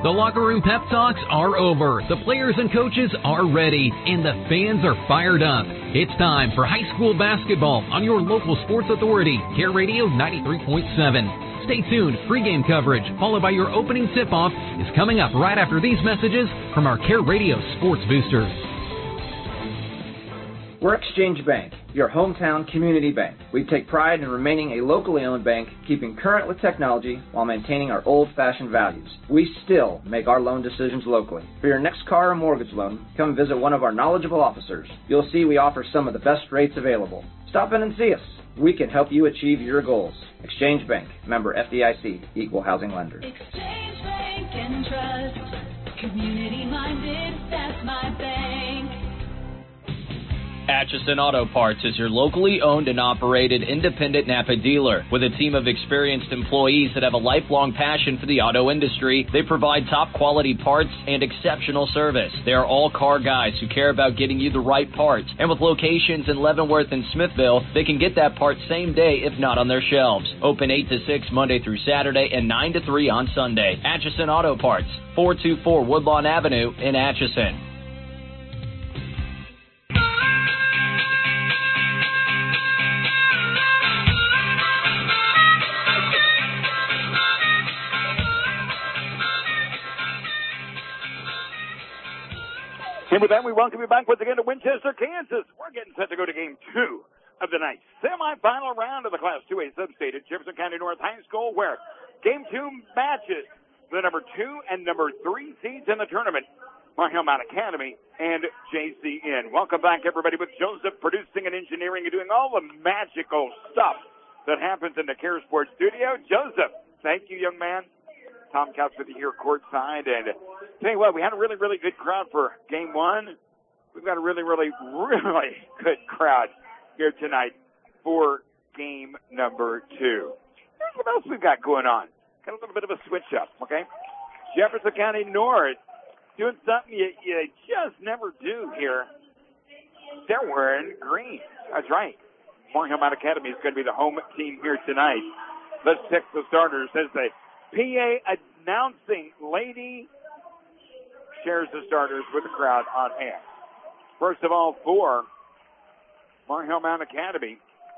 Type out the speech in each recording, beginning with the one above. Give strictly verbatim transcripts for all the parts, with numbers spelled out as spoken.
The locker room pep talks are over. The players and coaches are ready, and the fans are fired up. It's time for high school basketball on your local sports authority, Care Radio ninety-three point seven. Stay tuned. Pre-game coverage, followed by your opening tip-off, is coming up right after these messages from our Care Radio Sports Boosters. We're Exchange Bank, your hometown community bank. We take pride in remaining a locally owned bank, keeping current with technology while maintaining our old-fashioned values. We still make our loan decisions locally. For your next car or mortgage loan, come visit one of our knowledgeable officers. You'll see we offer some of the best rates available. Stop in and see us. We can help you achieve your goals. Exchange Bank, member F D I C, equal housing lender. Exchange Bank and Trust, community-minded, that's my bank. Atchison Auto Parts is your locally owned and operated independent Napa dealer. With a team of experienced employees that have a lifelong passion for the auto industry, they provide top quality parts and exceptional service. They are all car guys who care about getting you the right parts. And with locations in Leavenworth and Smithville, they can get that part same day if not on their shelves. Open eight to six Monday through Saturday and nine to three on Sunday. Atchison Auto Parts, four two four Woodlawn Avenue in Atchison. And with that, we welcome you back once again to Winchester, Kansas. We're getting set to go to game two of the night semifinal round of the Class two A sub-state at Jefferson County North High School, where game two matches the number two and number three seeds in the tournament, Mar Hill Mount Academy and J C N. Welcome back, everybody, with Joseph producing and engineering and doing all the magical stuff that happens in the Care Sports studio. Joseph, thank you, young man. Tom Couch with you here courtside. And tell you what, we had a really, really good crowd for game one. We've got a really, really, really good crowd here tonight for game number two. Here's what else we've got going on. Got a little bit of a switch up, okay? Jefferson County North doing something you, you just never do here. They're wearing green. That's right. Mar Hill Mount Academy is going to be the home team here tonight. Let's check the starters as they P A announcing lady shares the starters with the crowd on hand. First of all, for Mar Hill Mount Academy,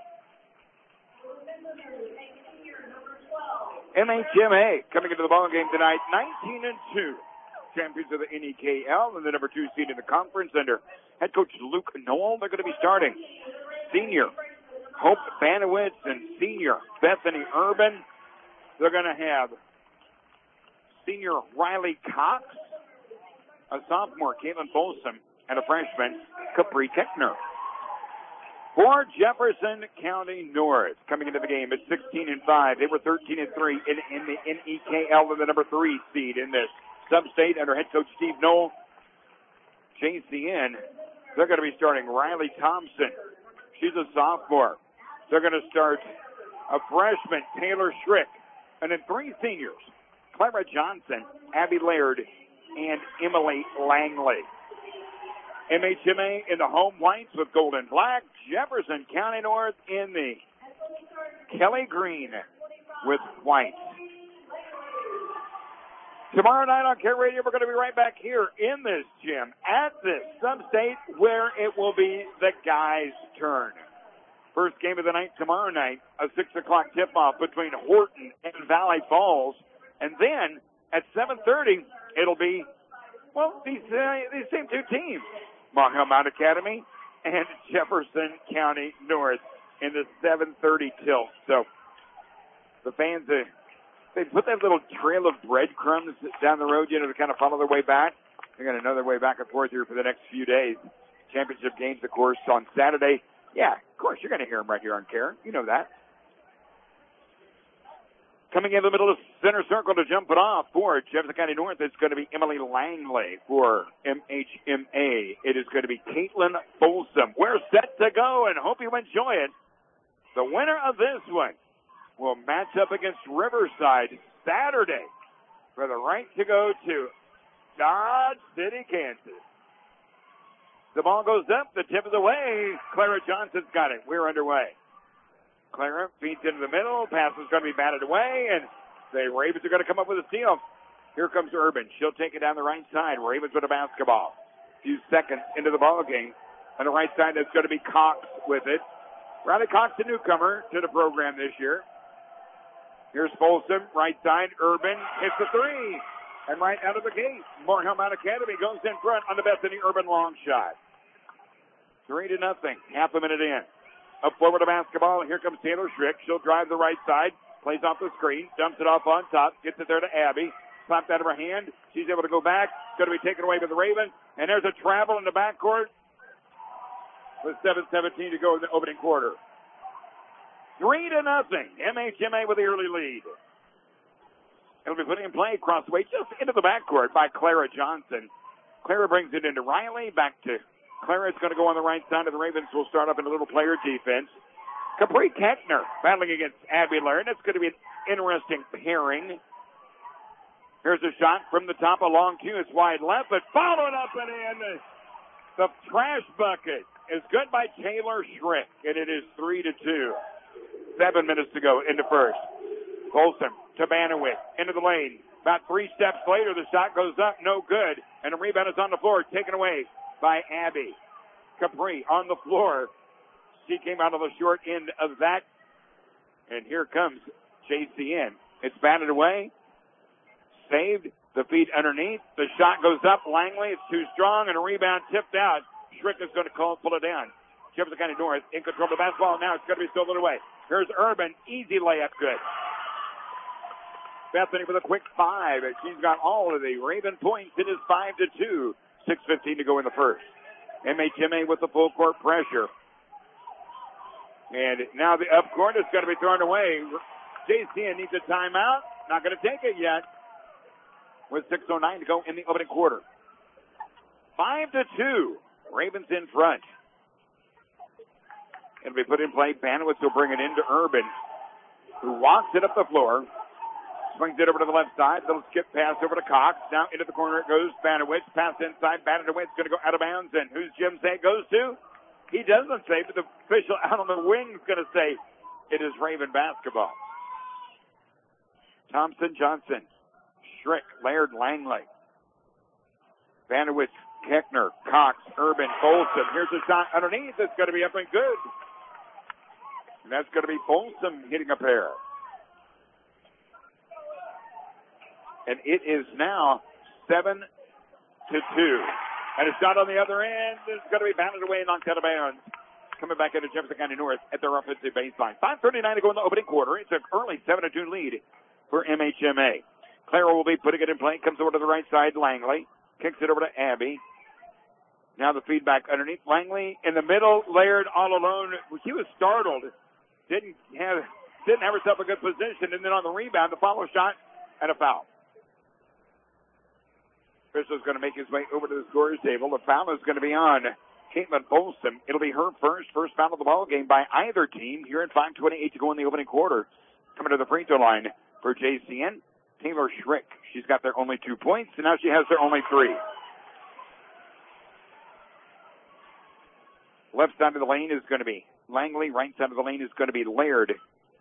M H M A coming into the ball game tonight, nineteen and two, champions of the N E K L and the number two seed in the conference under head coach Luke Knoll. They're going to be starting senior Hope Banowitz and senior Bethany Urban. They're going to have senior Riley Cox, a sophomore Caitlin Folsom, and a freshman Capri Keckner. For Jefferson County North, coming into the game at sixteen and five, they were thirteen and three in, in the N E K L and the number three seed in this sub-state under head coach Steve Knoll. J C N, they're going to be starting Riley Thompson. She's a sophomore. They're going to start a freshman, Taylor Schrick. And then three seniors, Clara Johnson, Abby Laird, and Emily Langley. M H M A in the home whites with gold and black. Jefferson County North in the Kelly Green with white. Tomorrow night on Care Radio, we're going to be right back here in this gym at this sub-state where it will be the guys' turn. First game of the night tomorrow night, a six o'clock tip-off between Horton and Valley Falls. And then at seven thirty, it'll be, well, these, uh, these same two teams, Mar Hill Mount Academy and Jefferson County North in the seven thirty tilt. So the fans, uh, they put that little trail of breadcrumbs down the road, you know, to kind of follow their way back. They got another way back and forth here for the next few days. Championship games, of course, on Saturday. Yeah, of course, you're going to hear them right here on Care. You know that. Coming in the middle of center circle to jump it off for Jefferson County North, it's going to be Emily Langley. For M H M A, it is going to be Caitlin Folsom. We're set to go and hope you enjoy it. The winner of this one will match up against Riverside Saturday for the right to go to Dodge City, Kansas. The ball goes up. The tip is away. Clara Johnson's got it. We're underway. Clara feeds into the middle. Pass is going to be batted away, and the Ravens are going to come up with a steal. Here comes Urban. She'll take it down the right side. Ravens with a basketball. A few seconds into the ball game. On the right side, that's going to be Cox with it. Riley Cox, a newcomer to the program this year. Here's Folsom, right side. Urban hits the three. And right out of the gate, Moorhead Mount Academy goes in front on the Bethany Urban long shot. Three to nothing. Half a minute in. Up forward to basketball. Here comes Taylor Schrick. She'll drive the right side. Plays off the screen. Dumps it off on top. Gets it there to Abby. Slapped out of her hand. She's able to go back. It's going to be taken away by the Ravens. And there's a travel in the backcourt with seven seventeen to go in the opening quarter. Three to nothing. M H M A with the early lead. It'll be put in play across the way just into the backcourt by Clara Johnson. Clara brings it into Riley. Back to Clara. It's going to go on the right side of the Ravens. Will start up in a little player defense. Capri Keckner battling against Abby Laird. That's going to be an interesting pairing. Here's a shot from the top. A long two. It's wide left, but followed up and in. The trash bucket is good by Taylor Schrick, and it is three to two. Seven minutes to go into first. Folsom to Banowitz into the lane. About three steps later, the shot goes up, no good, and the rebound is on the floor, taken away by Abby. Capri on the floor. She came out of the short end of that, and here comes J C N. It's batted away, saved. The feet underneath. The shot goes up. Langley, it's too strong, and a rebound tipped out. Schrick is going to call, pull it down. Jefferson County North in control of the basketball. Now it's going to be stolen away. Here's Urban. Easy layup. Good. Bethany with a quick five. She's got all of the Raven points. It is five to two. six fifteen to go in the first. M H M A with the full court pressure. And now the up court is going to be thrown away. J C N needs a timeout. Not going to take it yet. With six oh nine to go in the opening quarter. Five to two. Ravens in front. It'll be put in play. Banowitz will bring it into Urban, who walks it up the floor. Swings it over to the left side. Little skip pass over to Cox. Now into the corner it goes. Banowitz. Pass inside. Batted away. It's going to go out of bounds. And who's Jim say it goes to? He doesn't say, but the official out on the wing is going to say it is Raven basketball. Thompson Johnson. Schrick, Laird, Langley. Banowitz, Keckner, Cox, Urban, Folsom. Here's a shot underneath. It's going to be up and good. And that's going to be Folsom hitting a pair. And it is now seven to two. And a shot on the other end is going to be batted away and knocked out of bounds. Coming back into Jefferson County North at their offensive baseline. five thirty-nine to go in the opening quarter. It's an early seven to two lead for M H M A. Clara will be putting it in play. Comes over to the right side. Langley kicks it over to Abby. Now the feedback underneath. Langley in the middle. Laird all alone. He was startled. Didn't have didn't have herself a good position. And then on the rebound, the follow shot and a foul. Crystal's going to make his way over to the scorer's table. The foul is going to be on Caitlin Folsom. It'll be her first first foul of the ball game by either team here at five twenty-eight to go in the opening quarter. Coming to the free throw line for J C N. Taylor Schrick. She's got their only two points, and now she has their only three. Left side of the lane is going to be Langley. Right side of the lane is going to be Laird.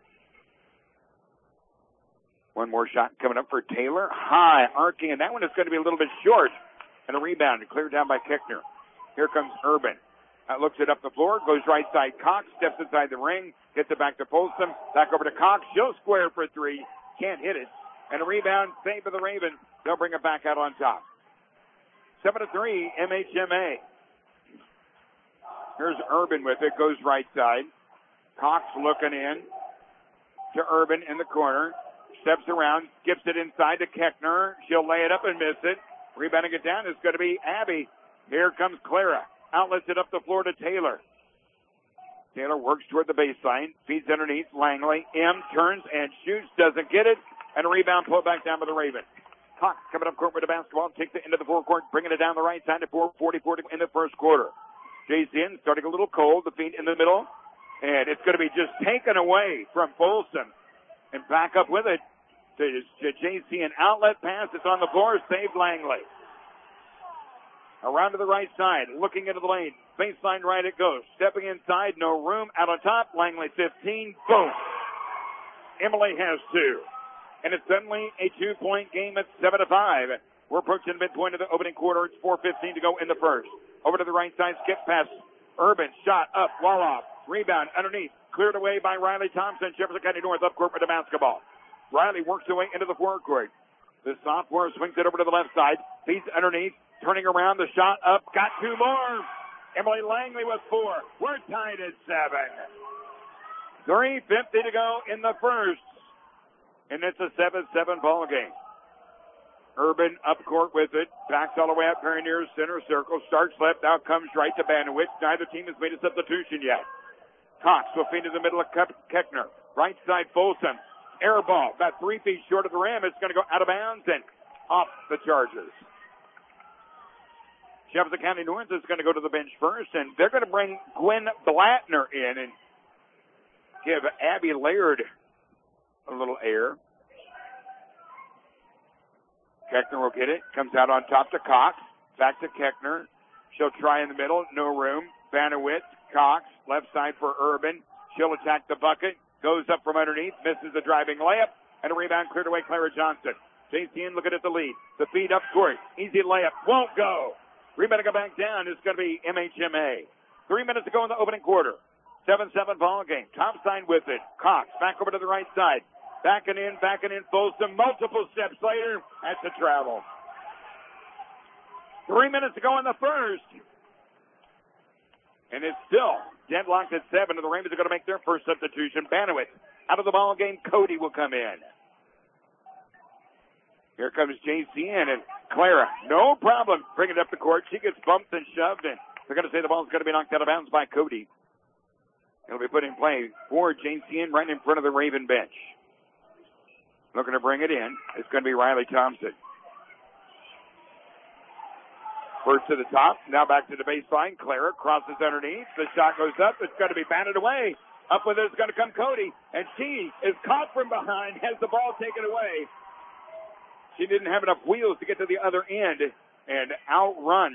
One more shot coming up for Taylor. High, arcing, and that one is going to be a little bit short. And a rebound cleared down by Keckner. Here comes Urban. Uh, looks it up the floor, goes right side. Cox steps inside the ring, gets it back to Folsom. Back over to Cox. She'll square for three. Can't hit it. And a rebound, save for the Ravens. They'll bring it back out on top. Seven to three, M H M A. Here's Urban with it, goes right side. Cox looking in to Urban in the corner. Steps around, skips it inside to Keckner. She'll lay it up and miss it. Rebounding it down is going to be Abby. Here comes Clara. Outlets it up the floor to Taylor. Taylor works toward the baseline. Feeds underneath. Langley. M turns and shoots. Doesn't get it. And a rebound pulled back down by the Ravens. Cox coming up court with the basketball. Takes it into the forecourt. Bringing it down the right side to four forty-four in the first quarter. J C N starting a little cold. The feet in the middle. And it's going to be just taken away from Folsom. And back up with it to J C N. Outlet pass. It's on the floor. Saved Langley. Around to the right side. Looking into the lane. Baseline right it goes. Stepping inside. No room. Out on top. Langley fifteen. Boom. Emily has two. and it's suddenly a two-point game at seven to five. We're approaching the midpoint of the opening quarter. It's four fifteen to go in the first. Over to the right side, skip pass. Urban, shot up, wall off. Rebound underneath. Cleared away by Riley Thompson. Jefferson County North up court with the basketball. Riley works away into the forecourt. The sophomore swings it over to the left side. Feeds underneath. Turning around. The shot up. Got two more. Emily Langley with four. We're tied at seven. three fifty to go in the first. And it's a seven seven ball game. Urban up court with it. Backs all the way up very near center circle. Starts left. Now comes right to Banowitz. Neither team has made a substitution yet. Cox will feed in the middle of Keckner. Right side Folsom. Air ball. About three feet short of the rim. It's going to go out of bounds and off the Chargers. Jefferson County North is going to go to the bench first, and they're going to bring Gwen Blattner in and give Abby Laird a little air. Keckner will get it. Comes out on top to Cox. Back to Keckner. She'll try in the middle. No room. Banowitz. Cox. Left side for Urban. She'll attack the bucket. Goes up from underneath. Misses the driving layup. And a rebound cleared away. Clara Johnson. J C N looking at the lead. The feed up court. Easy layup. Won't go. Rebound to go back down. It's going to be M H M A. Three minutes to go in the opening quarter. seven seven ball game. Topside with it. Cox back over to the right side. Backing in, backing in, Folsom. Multiple steps later. That's a travel. Three minutes to go in the first. And it's still deadlocked at seven. And the Ravens are going to make their first substitution. Banowitz out of the ball game. Cody will come in. Here comes J C N and Clara. No problem. Bring it up the court. She gets bumped and shoved. And they're going to say the ball's going to be knocked out of bounds by Cody. It'll be put in play for J C N right in front of the Raven bench. Looking to bring it in. It's going to be Riley Thompson. First to the top. Now back to the baseline. Clara crosses underneath. The shot goes up. It's going to be batted away. Up with it is going to come Cody. And she is caught from behind. Has the ball taken away. She didn't have enough wheels to get to the other end and outrun.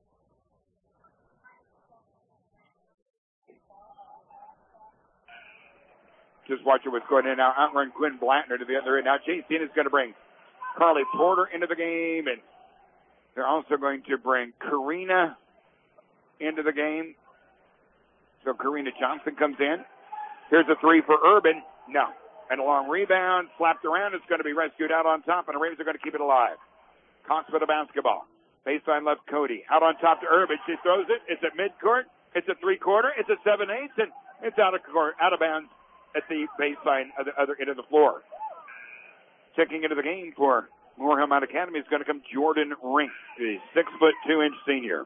Just watch what's going in now. Outrun Quinn Blattner to the other end. Now J C N is going to bring Carly Porter into the game, and they're also going to bring Karina into the game. So Karina Johnson comes in. Here's a three for Urban. No. And a long rebound, slapped around. It's going to be rescued out on top, and the Ravens are going to keep it alive. Cox with the basketball. Baseline left Cody. Out on top to Urban. She throws it. It's at midcourt. It's at three-quarter. It's at seven-eighths, and it's out of court, out of bounds at the baseline of the other end of the floor. Checking into the game for Moorhead Mount Academy is going to come Jordan Rink, the six foot two inch senior.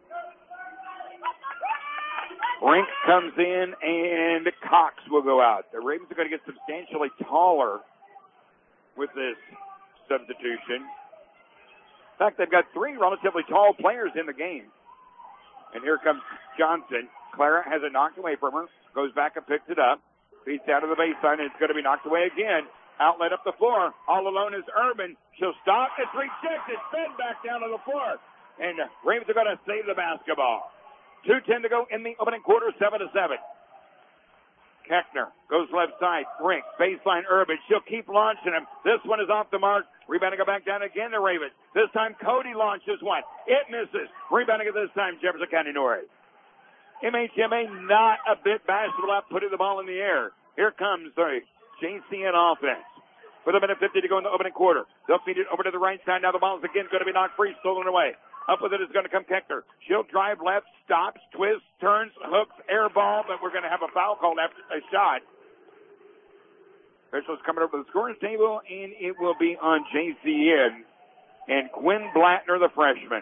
Rink comes in, and Cox will go out. The Ravens are going to get substantially taller with this substitution. In fact, they've got three relatively tall players in the game. And here comes Johnson. Clara has it knocked away from her. Goes back and picks it up. Feeds down to the baseline, and it's going to be knocked away again. Outlet up the floor. All alone is Urban. She'll stop. It's rejected. Fed back down to the floor. And the Ravens are going to save the basketball. two ten to go in the opening quarter, seven to seven. Keckner goes left side. Rink, baseline Urban. She'll keep launching him. This one is off the mark. Rebounding it back down again to Ravens. This time Cody launches one. It misses. Rebounding it this time, Jefferson County North. M H M A not a bit bashful about putting the ball in the air. Here comes the J C N offense. With a minute fifty to go in the opening quarter. They'll feed it over to the right side. Now the ball is again going to be knocked free, stolen away. Up with it is going to come Keckner. She'll drive left, stops, twists, turns, hooks, air ball, but we're going to have a foul called after a shot. Officials coming over to the scoring table, and it will be on J C N and Quinn Blattner, the freshman.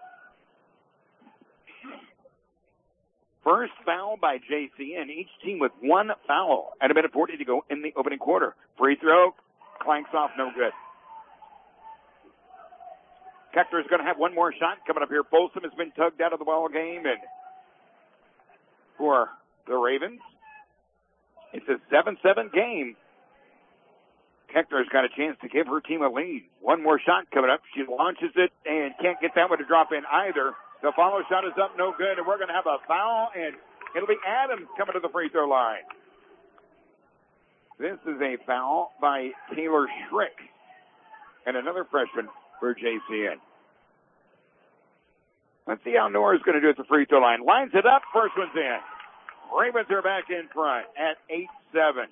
First foul by J C N. Each team with one foul at a minute forty to go in the opening quarter. Free throw, clanks off, no good. Keckner is going to have one more shot coming up here. Folsom has been tugged out of the ball game, and for the Ravens, it's a seven seven game. Keckner's got a chance to give her team a lead. One more shot coming up. She launches it and can't get that one to drop in either. The follow shot is up, no good, and we're going to have a foul, and it'll be Adams coming to the free throw line. This is a foul by Taylor Schrick. and another freshman for J C N. Let's see how Norris going to do at the free throw line. Lines it up. First one's in. Ravens are back in front at eight seven.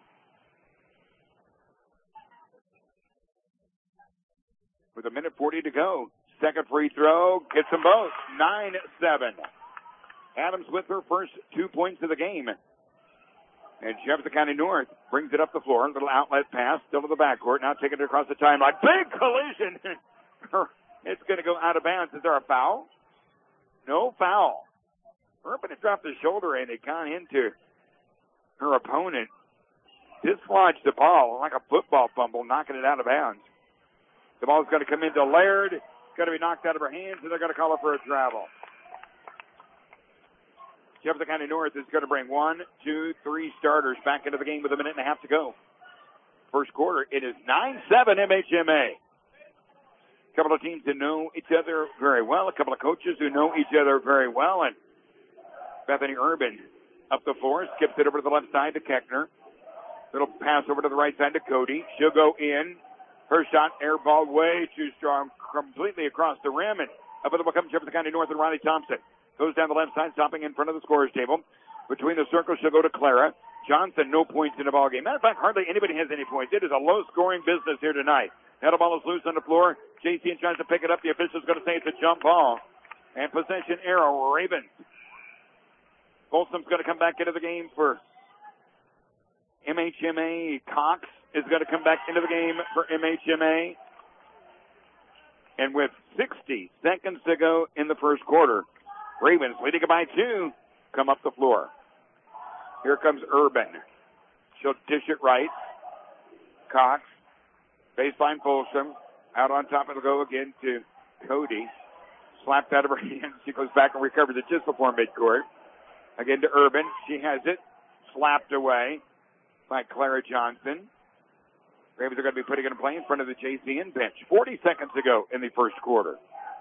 With a minute forty to go. Second free throw. Gets them both. nine seven. Adams with her first two points of the game. And Jefferson County North brings it up the floor. Little outlet pass. Still to the backcourt. Now taking it across the timeline. Big collision. It's going to go out of bounds. Is there a foul? No foul. Urban had dropped his shoulder and it got into her opponent. Dislodged the ball like a football fumble, knocking it out of bounds. The ball's going to come into Laird. It's going to be knocked out of her hands, and they're going to call it for a travel. Jefferson County North is going to bring one, two, three starters back into the game with a minute and a half to go. First quarter, it is nine seven M H M A. A couple of teams that know each other very well, a couple of coaches who know each other very well, and Bethany Urban up the floor, skips it over to the left side to Keckner. Little pass over to the right side to Cody. She'll go in. Her shot, air ball way too strong, completely across the rim, and up with the come Jefferson County North and Riley Thompson. Goes down the left side, stopping in front of the scorer's table. Between the circles, she'll go to Clara. Johnson, no points in the ballgame. Matter of fact, hardly anybody has any points. It is a low-scoring business here tonight. Now the ball is loose on the floor. J C N tries to pick it up. The official's going to say it's a jump ball. And possession arrow, Ravens. Folsom's going to come back into the game for M H M A. Cox is going to come back into the game for M H M A. And with sixty seconds to go in the first quarter, Ravens leading it by two, come up the floor. Here comes Urban. She'll dish it right. Cox. Baseline Folsom. Out on top, it'll go again to Cody. Slapped out of her hands. She goes back and recovers it just before midcourt. Again to Urban. She has it slapped away by Clara Johnson. Ravens are going to be putting it in play in front of the J C N bench. forty seconds to go in the first quarter.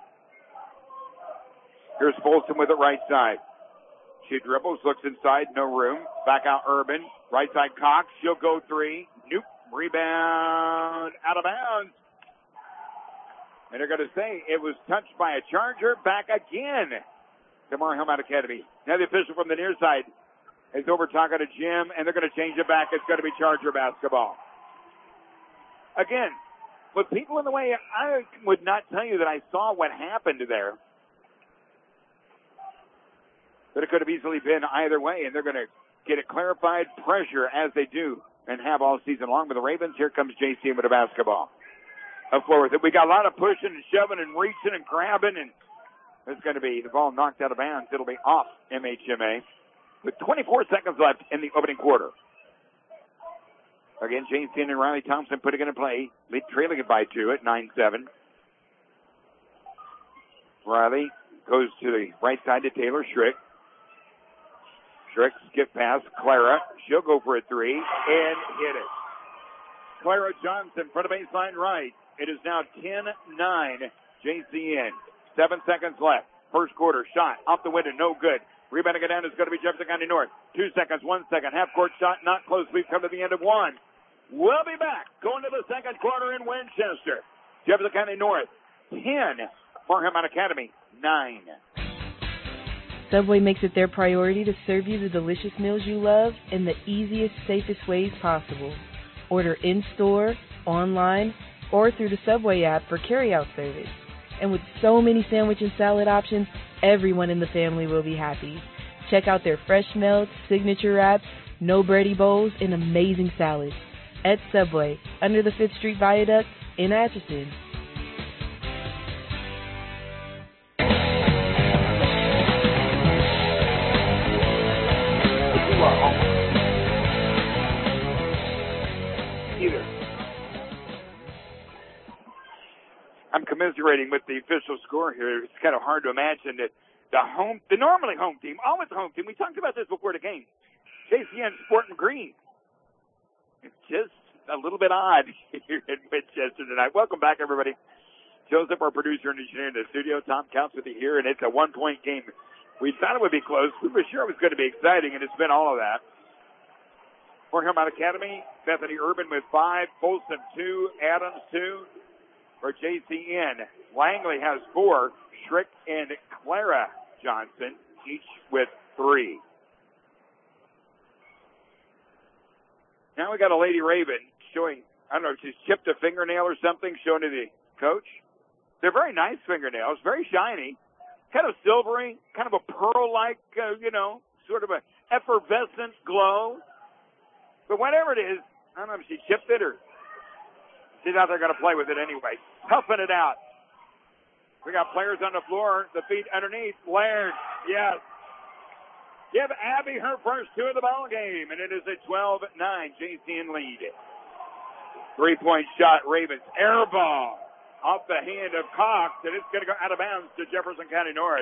Here's Folsom with it right side. She dribbles, looks inside, no room. Back out Urban. Right side Cox. She'll go three. Nope. Rebound out of bounds. And they're going to say it was touched by a Charger. Back again to Mar Hillmount Academy. Now the official from the near side is over talking to Jim, and they're going to change it back. It's going to be Charger basketball. Again, with people in the way, I would not tell you that I saw what happened there. But it could have easily been either way, and they're going to get it clarified. Pressure as they do and have all season long. With the Ravens, here comes J C with a basketball. Up floor with it. We got a lot of pushing and shoving and reaching and grabbing, and it's going to be the ball knocked out of bounds. It'll be off M H M A with twenty-four seconds left in the opening quarter. Again, James Dean and Riley Thompson putting it in play, lead trailing it by two at nine seven. Riley goes to the right side to Taylor Schrick. Schrick skip pass, Clara. She'll go for a three and hit it. Clara Johnson front of baseline right. It is now ten nine J C N. Seven seconds left. First quarter shot off the window, no good. Rebounding it down is going to be Jefferson County North. Two seconds, one second. Half court shot, not close. We've come to the end of one. We'll be back. Going to the second quarter in Winchester. Jefferson County North, ten. Mar Hillmount Academy, nine. Subway makes it their priority to serve you the delicious meals you love in the easiest, safest ways possible. Order in-store, online, or through the Subway app for carry-out service. And with so many sandwich and salad options, everyone in the family will be happy. Check out their fresh melts, signature wraps, no bready bowls, and amazing salads. At Subway, under the fifth Street Viaduct in Atchison. Either. I'm commiserating with the official score here. It's kind of hard to imagine that the home, the normally home team, always home team. We talked about this before the game. J C N Sporting Green. It's just a little bit odd here in Winchester tonight. Welcome back, everybody. Joseph, our producer and engineer in the studio. Tom Counts with you here, and it's a one-point game. We thought it would be close. We were sure it was going to be exciting, and it's been all of that. Mar Hillmount Academy, Bethany Urban with five, Folsom two, Adams two. for J C N. Langley has four. Schrick and Clara Johnson each with three. Now we got a Lady Raven showing, I don't know, she's chipped a fingernail or something, showing to the coach. They're very nice fingernails, very shiny, kind of silvery, kind of a pearl-like, uh, you know, sort of a effervescent glow. But whatever it is, I don't know if she chipped it or she's out there going to play with it anyway. Puffing it out. We got players on the floor, the feet underneath. Laird, yes. Give Abby her first two of the ball game, and it is a twelve nine J C N lead. Three-point shot, Ravens. Air ball off the hand of Cox, and it's going to go out of bounds to Jefferson County North.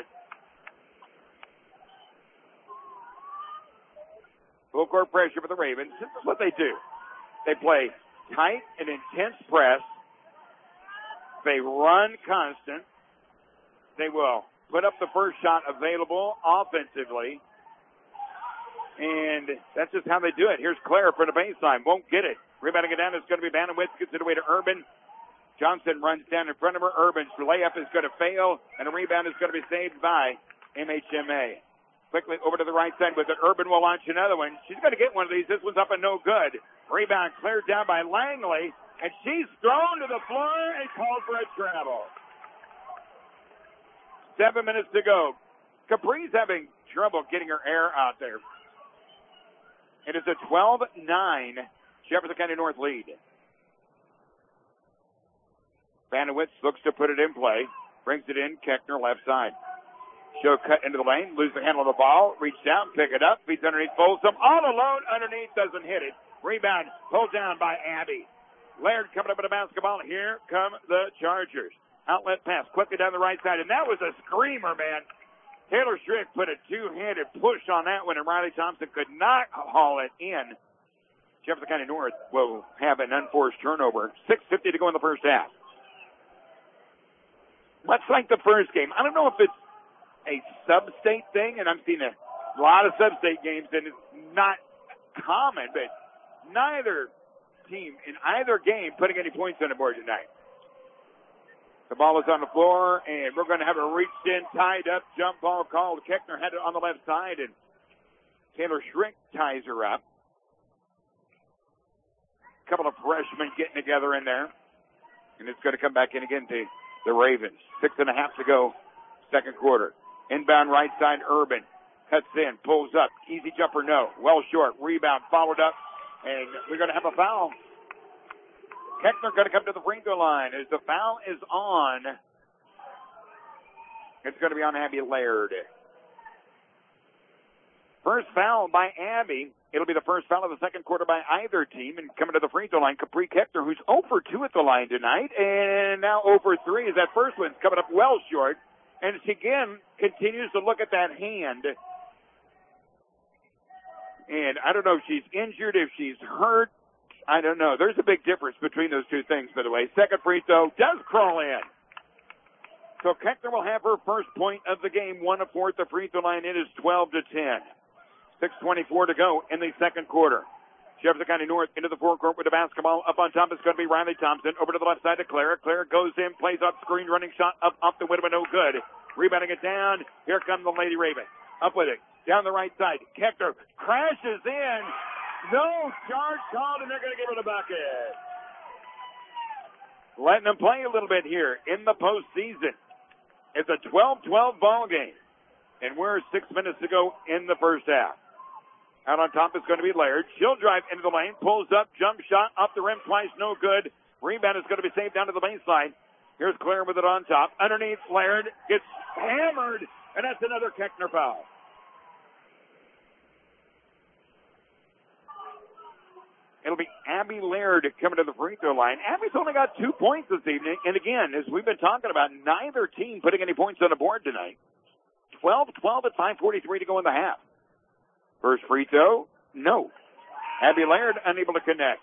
Full court pressure for the Ravens. This is what they do. They play tight and intense press. They run constant. They will put up the first shot available offensively. And that's just how they do it. Here's Claire for the baseline. Won't get it. Rebounding it down is going to be Banowitz. Gets it away to Urban. Johnson runs down in front of her. Urban's layup is going to fail. And the rebound is going to be saved by M H M A. Quickly over to the right side with it. Urban will launch another one. She's going to get one of these. This one's up and no good. Rebound cleared down by Langley. And she's thrown to the floor and called for a travel. Seven minutes to go. Capri's having trouble getting her air out there. It is a twelve nine Jefferson County North lead. Banowitz looks to put it in play. Brings it in. Keckner left side. Show cut into the lane. Lose the handle of the ball. Reach down. Pick it up. Beats underneath. Folsom. All alone underneath. Doesn't hit it. Rebound. Pulled down by Abby. Laird coming up with a basketball. Here come the Chargers. Outlet pass. Quickly down the right side. And that was a screamer, man. Taylor Schrick put a two-handed push on that one, and Riley Thompson could not haul it in. Jefferson County North will have an unforced turnover. six fifty to go in the first half. Much like the first game. I don't know if it's a sub-state thing, and I'm seeing a lot of sub-state games, and it's not common, but neither team in either game putting any points on the board tonight. The ball is on the floor, and we're going to have a reached-in, tied-up jump ball called. Keckner had it on the left side, and Taylor Schrick ties her up. A couple of freshmen getting together in there, and it's going to come back in again to the Ravens. Six and a half to go, second quarter. Inbound right side, Urban. Cuts in, pulls up. Easy jumper, no. Well short. Rebound, followed up, and we're going to have a foul. Keckner going to come to the free throw line as the foul is on. It's going to be on Abby Laird. First foul by Abby. It'll be the first foul of the second quarter by either team. And coming to the free throw line, Capri Keckner, who's zero for two at the line tonight. And now zero for three as that first one's coming up well short. And she again continues to look at that hand. And I don't know if she's injured, if she's hurt. I don't know. There's a big difference between those two things, by the way. Second free throw does crawl in. So Keckner will have her first point of the game. One of four at the free throw line. It is twelve to ten. six twenty-four to go in the second quarter. Jefferson County North into the forecourt with the basketball. Up on top is going to be Riley Thompson. Over to the left side to Clara. Clara goes in, plays off screen, running shot up off the window, no good. Rebounding it down. Here come the Lady Ravens. Up with it. Down the right side. Keckner crashes in. No charge called, and they're going to give it a bucket. Letting them play a little bit here in the postseason. It's a twelve twelve ball game, and we're six minutes to go in the first half. Out on top is going to be Laird. She'll drive into the lane, pulls up, jump shot, off the rim twice, no good. Rebound is going to be saved down to the baseline. Here's Claire with it on top. Underneath, Laird gets hammered, and that's another Keckner foul. It'll be Abby Laird coming to the free throw line. Abby's only got two points this evening. And again, as we've been talking about, neither team putting any points on the board tonight. twelve twelve at five forty-three to go in the half. First free throw, no. Abby Laird unable to connect.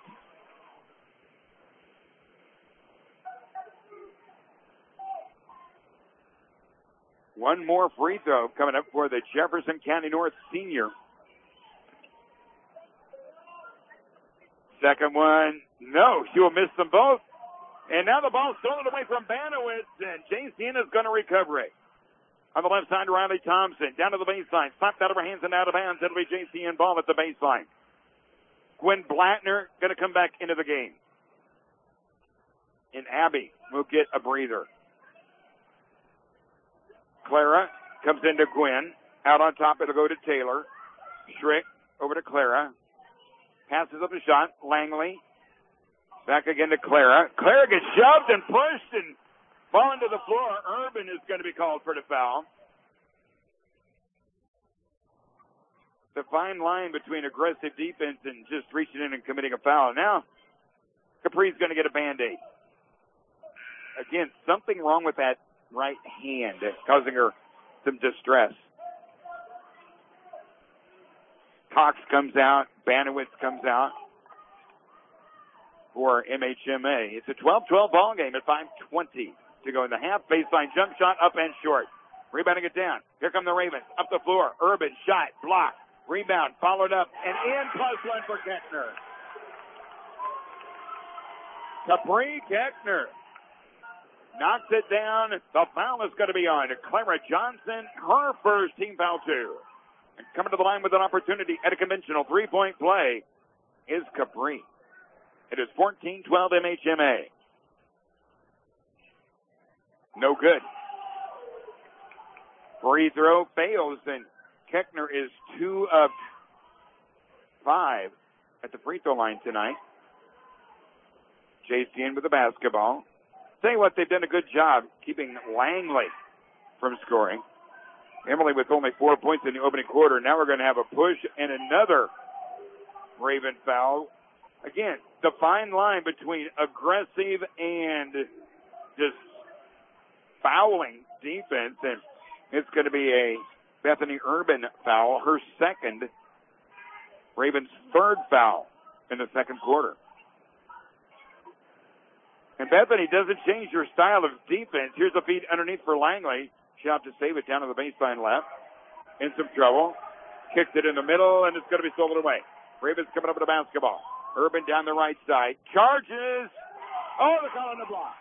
One more free throw coming up for the Jefferson County North senior. Second one, no. She will miss them both. And now the ball stolen away from Banowitz, and J C N is going to recover it. On the left side, Riley Thompson down to the baseline. Slapped out of her hands and out of bounds. It'll be J C N ball at the baseline. Gwen Blattner going to come back into the game. And Abby will get a breather. Clara comes into Gwen. Out on top, it'll go to Taylor. Schrick over to Clara. Passes up the shot. Langley. Back again to Clara. Clara gets shoved and pushed and falling to the floor. Urban is going to be called for the foul. The fine line between aggressive defense and just reaching in and committing a foul. Now, Capri's going to get a Band-Aid. Again, something wrong with that right hand, causing her some distress. Cox comes out. Banowitz comes out for M H M A. It's a twelve twelve ball game at five twenty to go in the half. Baseline jump shot up and short. Rebounding it down. Here come the Ravens. Up the floor. Urban shot. Block. Rebound. Followed up. And in plus one for Keckner. Capri Keckner knocks it down. The foul is going to be on Clara Johnson. Her first team foul too. And coming to the line with an opportunity at a conventional three-point play is Capri. It is fourteen twelve M H M A. No good. Free throw fails, and Keckner is two of five at the free throw line tonight. J C N with the basketball. Tell you what, they've done a good job keeping Langley from scoring. Emily with only four points in the opening quarter. Now we're going to have a push and another Raven foul. Again, the fine line between aggressive and just fouling defense, and it's going to be a Bethany Urban foul, her second, Ravens' third foul in the second quarter. And Bethany doesn't change her style of defense. Here's a feed underneath for Langley. She'll have to save it down to the baseline left. In some trouble. Kicks it in the middle, and it's going to be stolen away. Ravens coming up with the basketball. Urban down the right side. Charges. Oh, they're calling the block.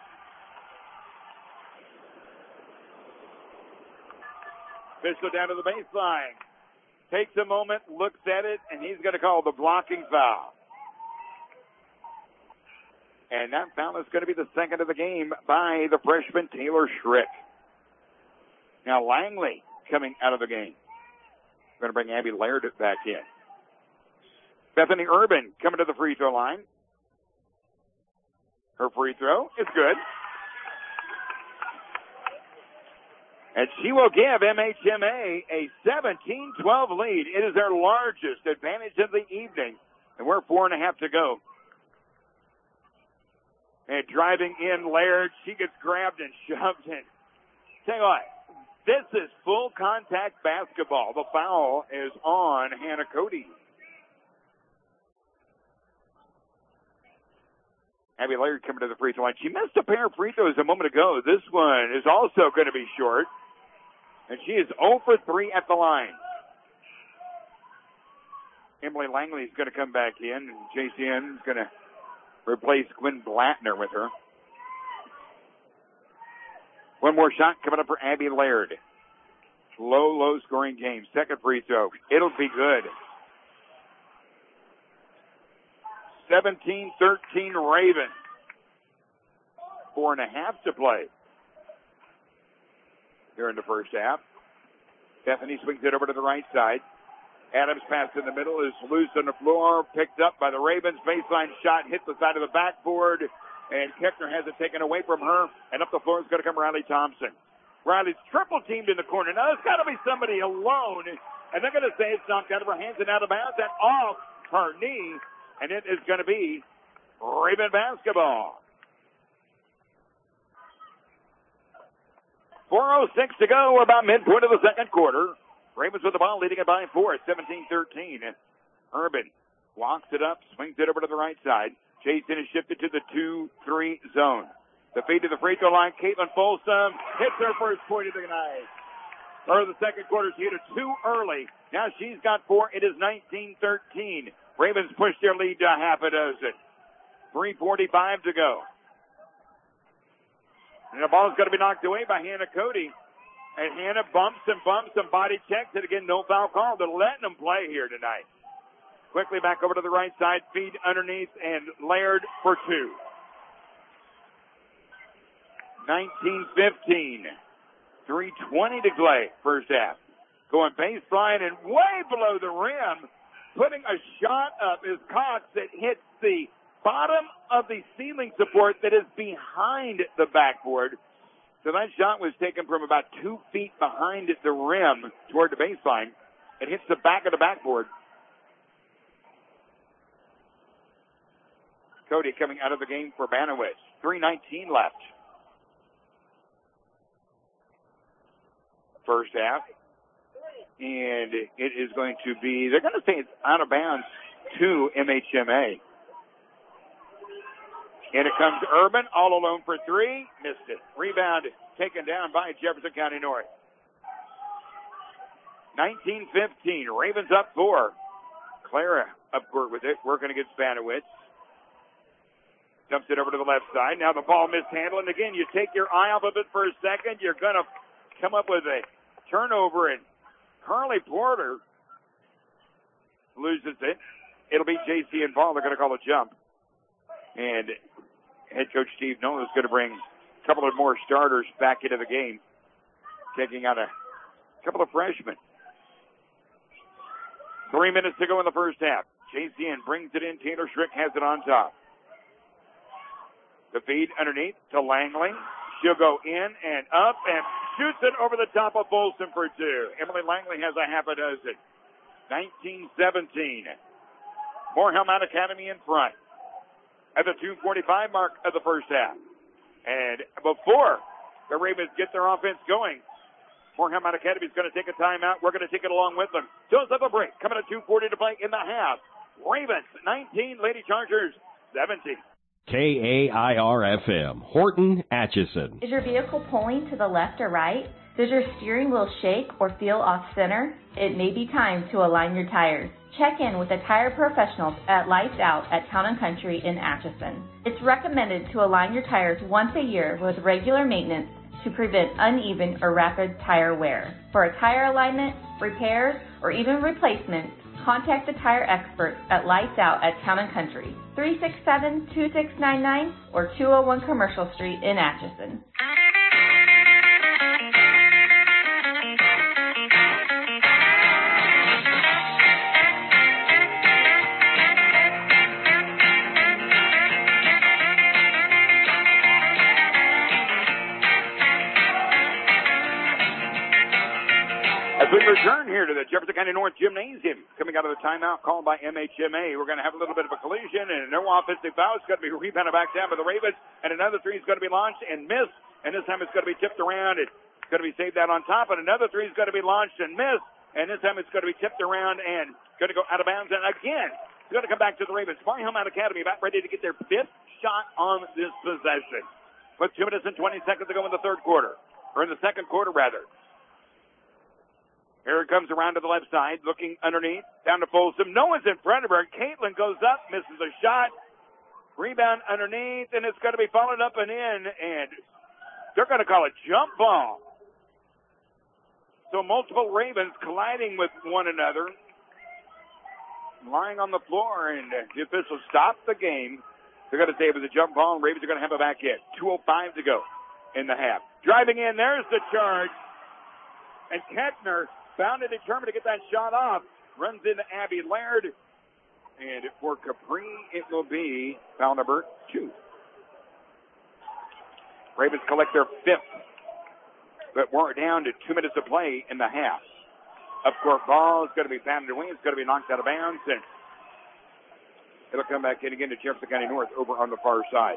Official down to the baseline. Takes a moment, looks at it, and he's going to call the blocking foul. And that foul is going to be the second of the game by the freshman Taylor Schrick. Now Langley coming out of the game. We're going to bring Abby Laird back in. Bethany Urban coming to the free throw line. Her free throw is good. And she will give M H M A a seventeen twelve lead. It is their largest advantage of the evening. And we're four and a half to go. And driving in Laird, she gets grabbed and shoved in. Tell you what, this is full contact basketball. The foul is on Hannah Cody. Abby Laird coming to the free throw line. She missed a pair of free throws a moment ago. This one is also going to be short. And she is zero for three at the line. Emily Langley is going to come back in, and J C N is going to replace Gwen Blattner with her. One more shot coming up for Abby Laird. Low, low scoring game. Second free throw. It'll be good. seventeen thirteen Ravens. Four and a half to play here in the first half. Bethany swings it over to the right side. Adams pass in the middle is loose on the floor, picked up by the Ravens. Baseline shot hits the side of the backboard, and Keckner has it taken away from her. And up the floor is going to come Riley Thompson. Riley's triple teamed in the corner. Now there's got to be somebody alone, and they're going to say it's knocked out of her hands and out of bounds and off her knee, and it is going to be Raven basketball. four oh six to go. We're about midpoint of the second quarter. Ravens with the ball, leading it by four, seventeen thirteen. Urban walks it up, swings it over to the right side. Jason is shifted to the two three zone. The feed to the free throw line. Caitlin Folsom hits her first point of the night. Or the second quarter, she hit it too early. Now she's got four. It is nineteen thirteen. Ravens push their lead to half a dozen. three forty-five to go. And the ball is going to be knocked away by Hannah Cody. And Hannah bumps and bumps and body checks. And again, no foul call. They're letting them play here tonight. Quickly back over to the right side. Feed underneath and Laird for two. nineteen fifteen. three twenty to play first half. Going baseline and way below the rim. Putting a shot up is Cox that hits the bottom of the ceiling support that is behind the backboard. So that shot was taken from about two feet behind the rim toward the baseline. It hits the back of the backboard. Cody coming out of the game for Banowitz. three nineteen left. First half. And it is going to be, they're going to say it's out of bounds to M H M A. And it comes Urban all alone for three. Missed it. Rebound taken down by Jefferson County North. nineteen fifteen. Ravens up four. Clara up court with it, working against Banowitz. Dumps it over to the left side. Now the ball mishandled. And again, you take your eye off of it for a second. You're going to come up with a turnover. And Carly Porter loses it. It'll be J C and Ball. They're going to call a jump. And head coach Steve Nolan is going to bring a couple of more starters back into the game, taking out a couple of freshmen. Three minutes to go in the first half. J C N brings it in. Taylor Schrick has it on top. The feed underneath to Langley. She'll go in and up and shoots it over the top of Folsom for two. Emily Langley has a half a dozen. nineteen seventeen. Moorhead Mount Academy in front at the two forty-five mark of the first half. And before the Ravens get their offense going, Moorhead Mount Academy is going to take a timeout. We're going to take it along with them. Don't have a break. Coming at two forty to play in the half. Ravens nineteen, Lady Chargers seventeen. K A I R F M, Horton, Atchison. Is your vehicle pulling to the left or right? Does your steering wheel shake or feel off center? It may be time to align your tires. Check in with the tire professionals at Lights Out at Town and Country in Atchison. It's recommended to align your tires once a year with regular maintenance to prevent uneven or rapid tire wear. For a tire alignment, repairs, or even replacement, contact the tire experts at Lights Out at Town and Country, three six seven, two six nine nine or two oh one Commercial Street in Atchison. We return here to the Jefferson County North Gymnasium. Coming out of the timeout called by M H M A. We're going to have a little bit of a collision and no offensive foul. It's going to be rebounded back down by the Ravens. And another three is going to be launched and missed. And this time it's going to be tipped around. It's going to be saved out on top. And another three is going to be launched and missed. And this time it's going to be tipped around and going to go out of bounds. And again, it's going to come back to the Ravens. Moorhead Mount Academy about ready to get their fifth shot on this possession. With two minutes and twenty seconds to go in the third quarter. Or in the second quarter, rather. Here it comes around to the left side, looking underneath, down to Folsom. No one's in front of her. Caitlin goes up, misses a shot. Rebound underneath, and it's going to be followed up and in, and they're going to call a jump ball. So multiple Ravens colliding with one another, lying on the floor, and the officials stopped the game. They're going to say it was a jump ball, and Ravens are going to have a back hit. two oh five to go in the half. Driving in, there's the charge, and Kettner, bound and determined to get that shot off, runs into Abby Laird. And for Capri, it will be foul number two. Ravens collect their fifth. But we're down to two minutes of play in the half. Up court ball is going to be batted away. It's going to be knocked out of bounds. And it'll come back in again to Jefferson County North over on the far side.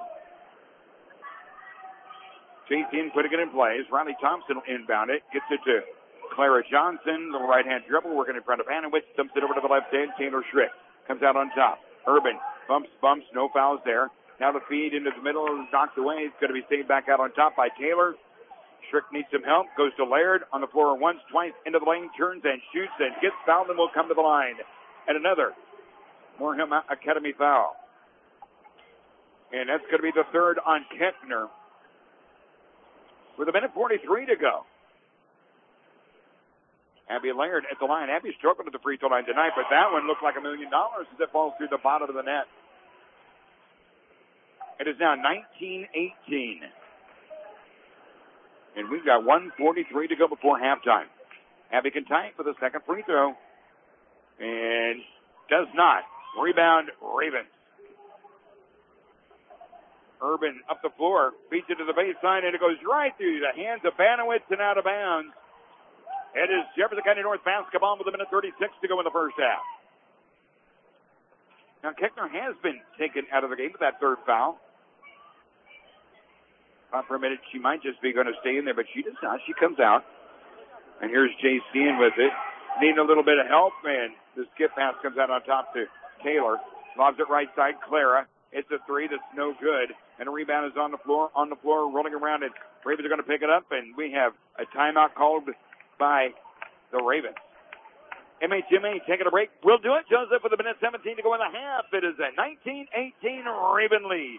J C N putting it in place. Riley Thompson will inbound it. Gets it to Clara Johnson, the right-hand dribble, working in front of Banowitz, dumps it over to the left end. Taylor Schrick comes out on top. Urban bumps, bumps, no fouls there. Now the feed into the middle is knocked away. It's going to be saved back out on top by Taylor. Schrick needs some help, goes to Laird on the floor once, twice, into the lane, turns and shoots and gets fouled and will come to the line. And another Moorhead Academy foul. And that's going to be the third on Kettner. with a minute forty-three to go. Abby Laird at the line. Abby struggled at the free throw line tonight, but that one looked like a million dollars as it falls through the bottom of the net. It is now nineteen eighteen. And we've got one forty-three to go before halftime. Abby can tie it for the second free throw. And does not. Rebound, Ravens. Urban up the floor, beats it to the baseline, and it goes right through the hands of Banowitz and out of bounds. It is Jefferson County North basketball with a minute thirty-six to go in the first half. Now, Keckner has been taken out of the game with that third foul. Not for a minute, she might just be going to stay in there, but she does not. She comes out. And here's J C in with it. Needing a little bit of help, and the skip pass comes out on top to Taylor. Lobs it right side, Clara. It's a three that's no good. And a rebound is on the floor, on the floor, rolling around it. Ravens are going to pick it up, and we have a timeout called by the Ravens. M H M A taking a break. We'll do it, Joseph, with a minute seventeen to go in the half. It is a nineteen eighteen Raven lead.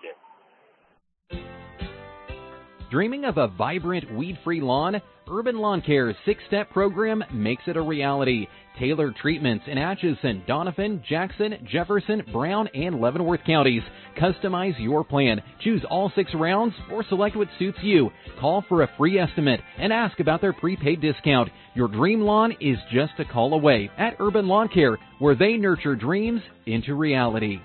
Dreaming of a vibrant, weed-free lawn? Urban Lawn Care's six-step program makes it a reality. Tailored treatments in Atchison, Donovan, Jackson, Jefferson, Brown, and Leavenworth counties. Customize your plan. Choose all six rounds or select what suits you. Call for a free estimate and ask about their prepaid discount. Your dream lawn is just a call away at Urban Lawn Care, where they nurture dreams into reality.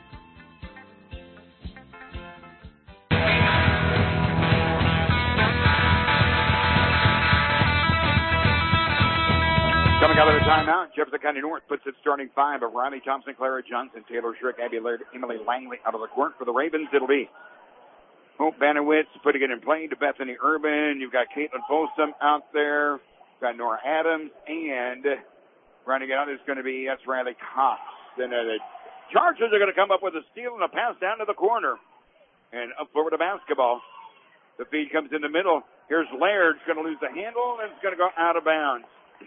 Coming out of the timeout, Jefferson County North puts its starting five of Riley Thompson, Clara Johnson, Taylor Schrick, Abby Laird, Emily Langley out of the court. For the Ravens, it'll be Hope Banowitz putting it in play to Bethany Urban. You've got Caitlin Folsom out there. You've got Nora Adams, and rounding it out is going to be that's Riley Cox. Then uh, the Chargers are going to come up with a steal and a pass down to the corner. And up forward to basketball. The feed comes in the middle. Here's Laird. It's going to lose the handle, and it's going to go out of bounds.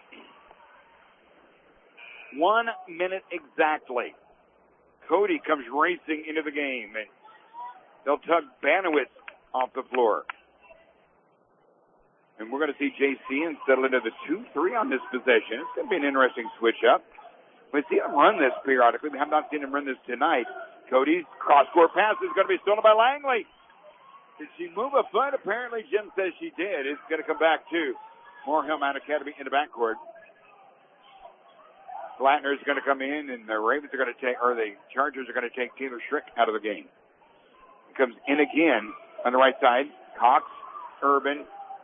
One minute exactly. Cody comes racing into the game, and they'll tug Banowitz off the floor. And we're going to see J C and settle into the two three on this possession. It's going to be an interesting switch-up. We see him run this periodically. We have not seen him run this tonight. Cody's cross-court pass is going to be stolen by Langley. Did she move a foot? Apparently, Jim says she did. It's going to come back to Moore Hillmount Academy in the backcourt. Flatner is going to come in, and the Ravens are going to take, or the Chargers are going to take Taylor Schrick out of the game. He comes in again on the right side. Cox, Urban,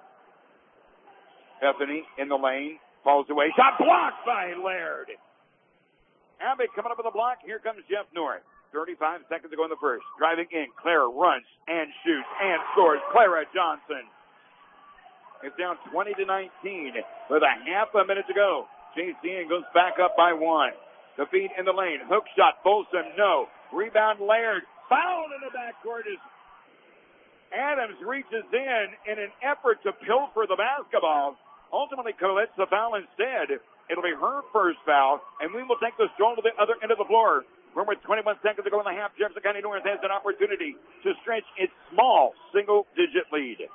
Bethany in the lane, falls away. Shot blocked by Laird. Abbott coming up with a block. Here comes Jeff North. thirty-five seconds to go in the first. Driving in. Clara runs and shoots and scores. Clara Johnson. It's down twenty to nineteen with a half a minute to go. J C N goes back up by one. The feed in the lane. Hook shot. Folsom, no. Rebound Laird. Foul in the backcourt as Adams reaches in in an effort to pilfer the basketball. Ultimately commits the foul instead. It'll be her first foul, and we will take the stroll to the other end of the floor. Remember, twenty-one seconds to go in the half. Jefferson County North has an opportunity to stretch its small single-digit lead.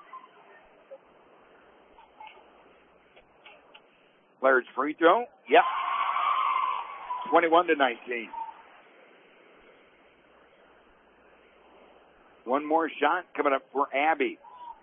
Laird's free throw. Yep. twenty-one to nineteen. One more shot coming up for Abby.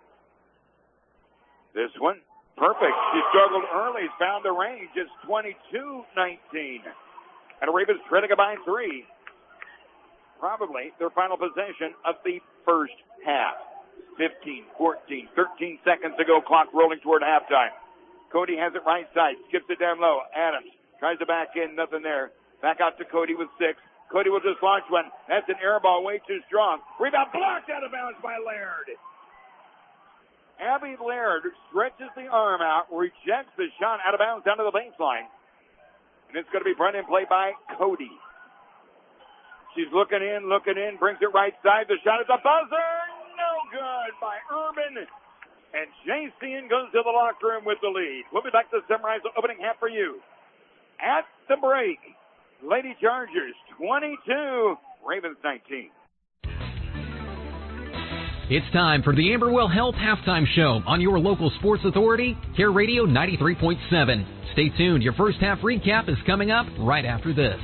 This one, perfect. She struggled early, found the range. It's twenty-two nineteen. And the Ravens trailing by three. Probably their final possession of the first half. fifteen, fourteen, thirteen seconds to go. Clock rolling toward halftime. Cody has it right side. Skips it down low. Adams tries to back in. Nothing there. Back out to Cody with six. Cody will just launch one. That's an air ball way too strong. Rebound blocked out of bounds by Laird. Abby Laird stretches the arm out, rejects the shot out of bounds down to the baseline. And it's going to be brought in play by Cody. She's looking in, looking in, brings it right side. The shot is a buzzer. No good by Urban. And J C N goes to the locker room with the lead. We'll be back to summarize the opening half for you. At the break, Lady Chargers twenty-two, Ravens nineteen. It's time for the Amberwell Health Halftime Show on your local sports authority, Care Radio ninety-three point seven. Stay tuned. Your first half recap is coming up right after this.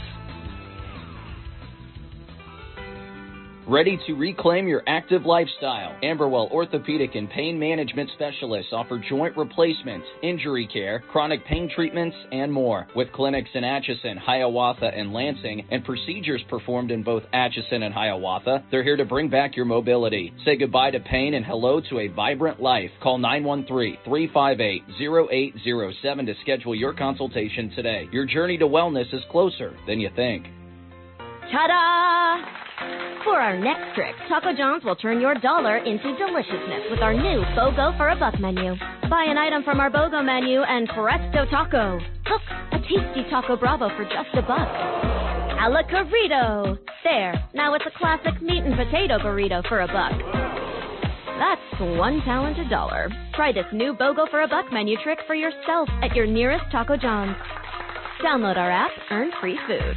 Ready to reclaim your active lifestyle? Amberwell Orthopedic and Pain Management Specialists offer joint replacements, injury care, chronic pain treatments, and more. With clinics in Atchison, Hiawatha, and Lansing, and procedures performed in both Atchison and Hiawatha, they're here to bring back your mobility. Say goodbye to pain and hello to a vibrant life. Call nine one three, three five eight, zero eight zero seven to schedule your consultation today. Your journey to wellness is closer than you think. Ta-da! For our next trick, Taco John's will turn your dollar into deliciousness with our new BOGO for a Buck menu. Buy an item from our BOGO menu and presto taco. Look, a tasty Taco Bravo for just a buck. A la Corrido. There, now it's a classic meat and potato burrito for a buck. That's one talented dollar. Try this new BOGO for a Buck menu trick for yourself at your nearest Taco John's. Download our app, earn free food.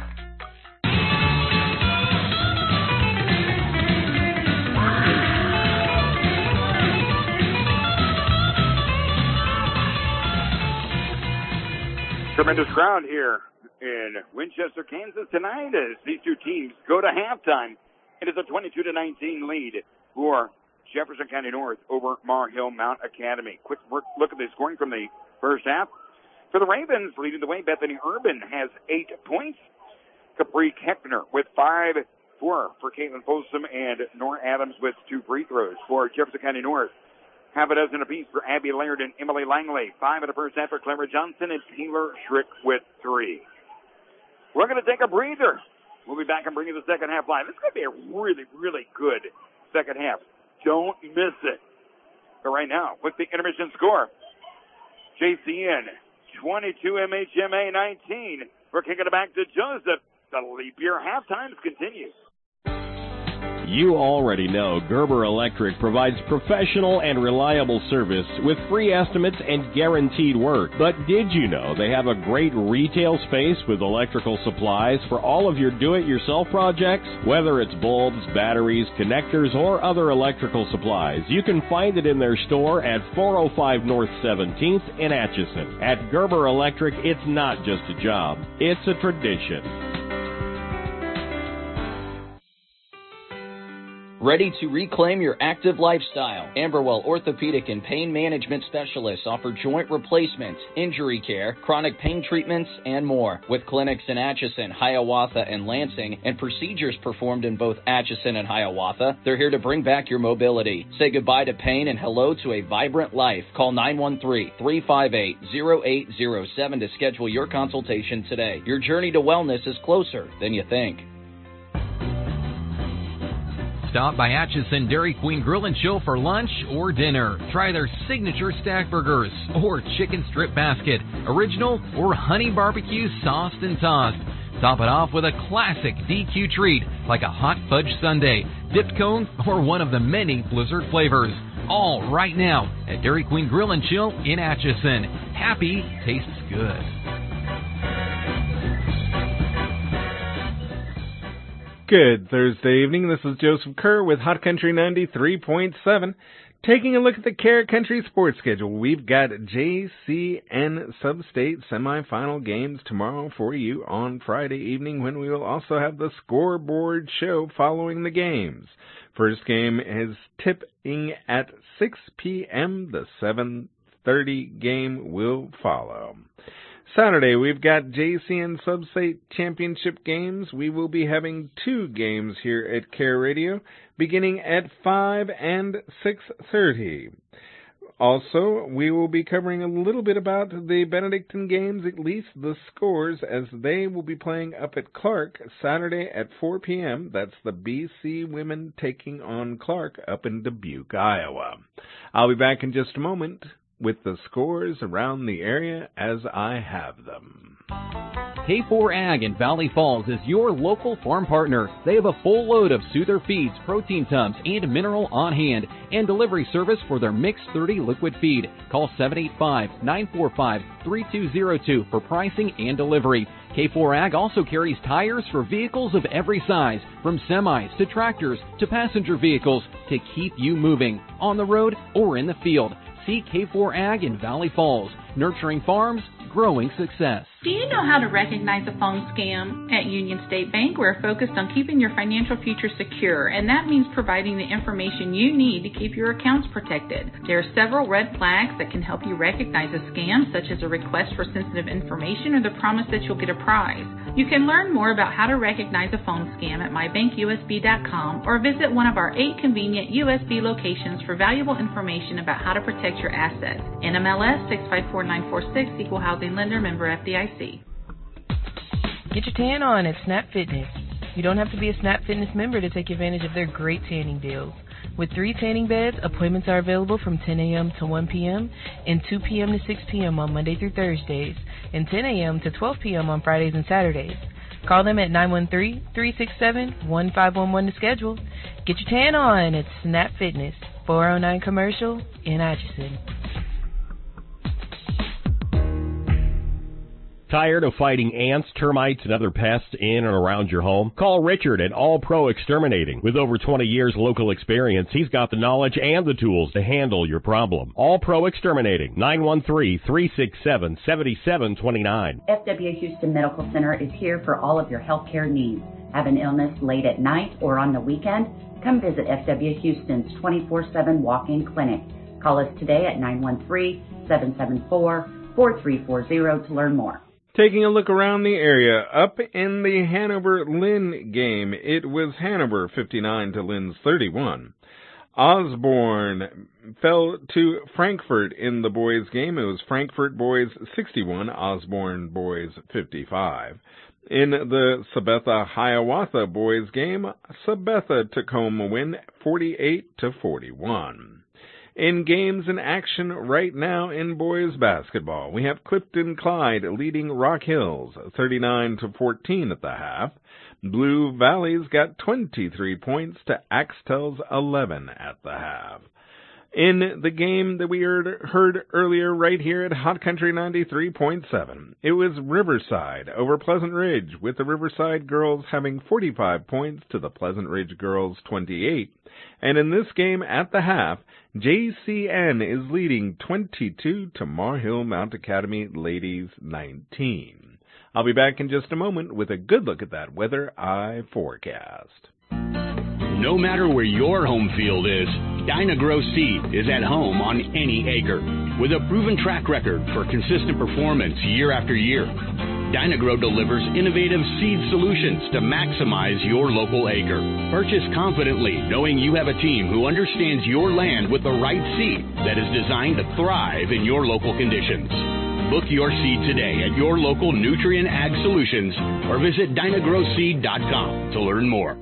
Tremendous crowd here in Winchester, Kansas tonight as these two teams go to halftime. It is a twenty-two to nineteen lead for Jefferson County North over Mar Hill Mount Academy. Quick look at the scoring from the first half. For the Ravens, leading the way, Bethany Urban has eight points. Capri Keckner with five, four for Caitlin Folsom, and Nora Adams with two free throws. For Jefferson County North, half a dozen apiece for Abby Laird and Emily Langley. Five in the first half for Clara Johnson and Taylor Schrick with three. We're going to take a breather. We'll be back and bring you the second half live. It's going to be a really, really good second half. Don't miss it. But right now, with the intermission score, J C N twenty-two, M H M A nineteen. We're kicking it back to Joseph. The leap year halftimes continue. You already know Gerber Electric provides professional and reliable service with free estimates and guaranteed work. But did you know they have a great retail space with electrical supplies for all of your do-it-yourself projects? Whether it's bulbs, batteries, connectors, or other electrical supplies, you can find it in their store at four oh five North seventeenth in Atchison. At Gerber Electric, it's not just a job, it's a tradition. Ready to reclaim your active lifestyle? Amberwell Orthopedic and Pain Management Specialists offer joint replacements, injury care, chronic pain treatments, and more. With clinics in Atchison, Hiawatha, and Lansing, and procedures performed in both Atchison and Hiawatha, they're here to bring back your mobility. Say goodbye to pain and hello to a vibrant life. Call nine one three, three five eight, zero eight zero seven to schedule your consultation today. Your journey to wellness is closer than you think. Stop by Atchison Dairy Queen Grill and Chill for lunch or dinner. Try their signature stack burgers or chicken strip basket, original or honey barbecue sauced and tossed. Top it off with a classic D Q treat like a hot fudge sundae, dipped cone, or one of the many Blizzard flavors. All right now at Dairy Queen Grill and Chill in Atchison. Happy tastes good. Good Thursday evening. This is Joseph Kerr with Hot Country ninety-three point seven. Taking a look at the Care Country sports schedule, we've got J C N Sub-State semifinal games tomorrow for you on Friday evening, when we will also have the scoreboard show following the games. First game is tipping at six p.m. The seven thirty game will follow. Saturday, we've got J C N Sub-State Championship games. We will be having two games here at Care Radio, beginning at five and six thirty. Also, we will be covering a little bit about the Benedictine games, at least the scores, as they will be playing up at Clark Saturday at four p.m. That's the B C women taking on Clark up in Dubuque, Iowa. I'll be back in just a moment with the scores around the area as I have them. K four Ag in Valley Falls is your local farm partner. They have a full load of Soother feeds, protein tubs, and mineral on hand, and delivery service for their Mix thirty liquid feed. Call seven eight five, nine four five, three two zero two for pricing and delivery. K four Ag also carries tires for vehicles of every size, from semis to tractors to passenger vehicles, to keep you moving on the road or in the field. See K four Ag in Valley Falls, nurturing farms, growing success. Do you know how to recognize a phone scam? At Union State Bank, we're focused on keeping your financial future secure, and that means providing the information you need to keep your accounts protected. There are several red flags that can help you recognize a scam, such as a request for sensitive information or the promise that you'll get a prize. You can learn more about how to recognize a phone scam at my bank U S B dot com or visit one of our eight convenient U S B locations for valuable information about how to protect your assets. N M L S six five four nine four six, Equal Housing Lender, member F D I C. Get your tan on at Snap Fitness. You don't have to be a Snap Fitness member to take advantage of their great tanning deals. With three tanning beds, appointments are available from ten a.m. to one p.m. and two p.m. to six p.m. on Monday through Thursdays, and ten a.m. to twelve p.m. on Fridays and Saturdays. Call them at nine one three, three six seven, one five one one to schedule. Get your tan on at Snap Fitness, four oh nine Commercial in Atchison. Tired of fighting ants, termites, and other pests in and around your home? Call Richard at All Pro Exterminating. With over twenty years local experience, he's got the knowledge and the tools to handle your problem. All Pro Exterminating, nine one three, three six seven, seven seven two nine. F W Houston Medical Center is here for all of your healthcare needs. Have an illness late at night or on the weekend? Come visit F W Houston's twenty-four seven walk-in clinic. Call us today at nine one three, seven seven four, four three four zero to learn more. Taking a look around the area, up in the Hanover-Lynn game, it was Hanover fifty-nine to Lynn's thirty-one. Osborne fell to Frankfort in the boys' game. It was Frankfort boys sixty-one, Osborne boys fifty-five. In the Sabetha-Hiawatha boys' game, Sabetha took home a win forty-eight to forty-one. In games in action right now in boys basketball, we have Clifton Clyde leading Rock Hills thirty-nine to fourteen at the half. Blue Valley's got twenty-three points to Axtell's eleven at the half. In the game that we heard, heard earlier right here at Hot Country ninety-three point seven, it was Riverside over Pleasant Ridge, with the Riverside girls having forty-five points to the Pleasant Ridge girls' twenty-eight. And in this game at the half, J C N is leading twenty-two to Mar Hill Mount Academy ladies nineteen. I'll be back in just a moment with a good look at that weather eye forecast. No matter where your home field is, Dyna-Gro Seed is at home on any acre. With a proven track record for consistent performance year after year, Dyna-Gro delivers innovative seed solutions to maximize your local acre. Purchase confidently, knowing you have a team who understands your land with the right seed that is designed to thrive in your local conditions. Book your seed today at your local Nutrient Ag Solutions or visit Dyna Gro Seed dot com to learn more.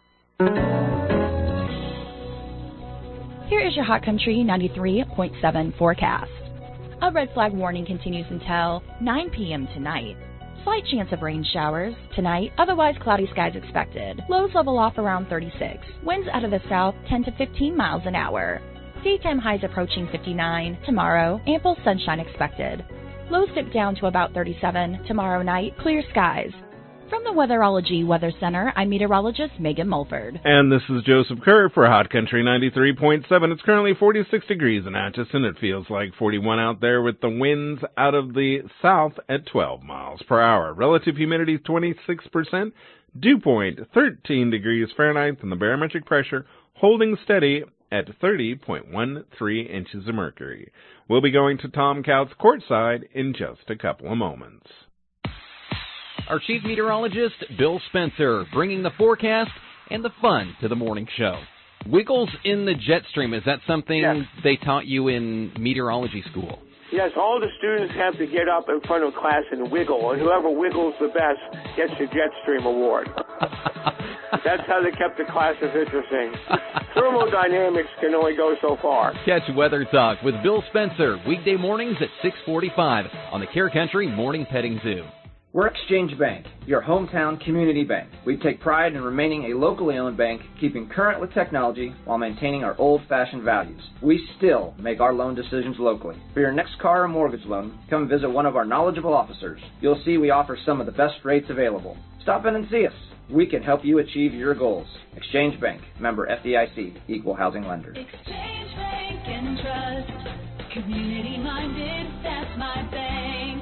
Here is your Hot Country ninety-three point seven forecast. A red flag warning continues until nine p.m. tonight. Slight chance of rain showers tonight, otherwise cloudy skies expected. Lows level off around thirty-six. Winds out of the south ten to fifteen miles an hour. Daytime highs approaching fifty-nine. Tomorrow, ample sunshine expected. Lows dip down to about thirty-seven. Tomorrow night, clear skies. From the Weatherology Weather Center, I'm meteorologist Megan Mulford. And this is Joseph Kerr for Hot Country ninety-three point seven. It's currently forty-six degrees in Atchison. It feels like forty-one out there with the winds out of the south at twelve miles per hour. Relative humidity twenty-six percent. Dew point thirteen degrees Fahrenheit, and the barometric pressure holding steady at thirty point one three inches of mercury. We'll be going to Tom Couts courtside in just a couple of moments. Our chief meteorologist, Bill Spencer, bringing the forecast and the fun to the morning show. Wiggles in the jet stream, is that something yes. they taught you in meteorology school? Yes, all the students have to get up in front of class and wiggle, and whoever wiggles the best gets the jet stream award. That's how they kept the classes interesting. Thermodynamics can only go so far. Catch Weather Talk with Bill Spencer, weekday mornings at six forty-five on the Care Country Morning Petting Zoo. We're Exchange Bank, your hometown community bank. We take pride in remaining a locally owned bank, keeping current with technology while maintaining our old-fashioned values. We still make our loan decisions locally. For your next car or mortgage loan, come visit one of our knowledgeable officers. You'll see we offer some of the best rates available. Stop in and see us. We can help you achieve your goals. Exchange Bank, member F D I C, equal housing lender. Exchange Bank and Trust, community-minded, that's my bank.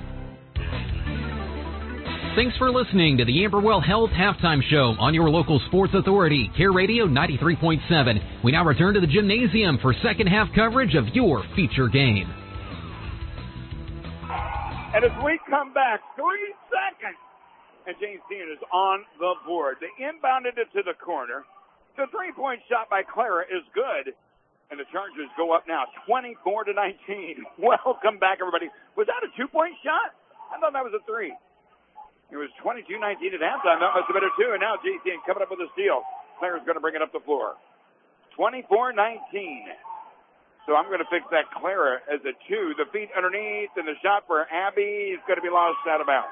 Thanks for listening to the Amberwell Health Halftime Show on your local sports authority, Care Radio ninety-three point seven. We now return to the gymnasium for second half coverage of your feature game. And as we come back, three seconds, and James Dean is on the board. They inbounded it to the corner. The three-point shot by Clara is good, and the Chargers go up now, twenty-four to nineteen. Welcome back, everybody. Was that a two-point shot? I thought that was a three. It was twenty-two nineteen at halftime. That must have been a two, and now J C N coming up with a steal. Claire's going to bring it up the floor. twenty-four nineteen. So I'm going to fix that Clara as a two. The feet underneath, and the shot for Abby is going to be lost out of bounds.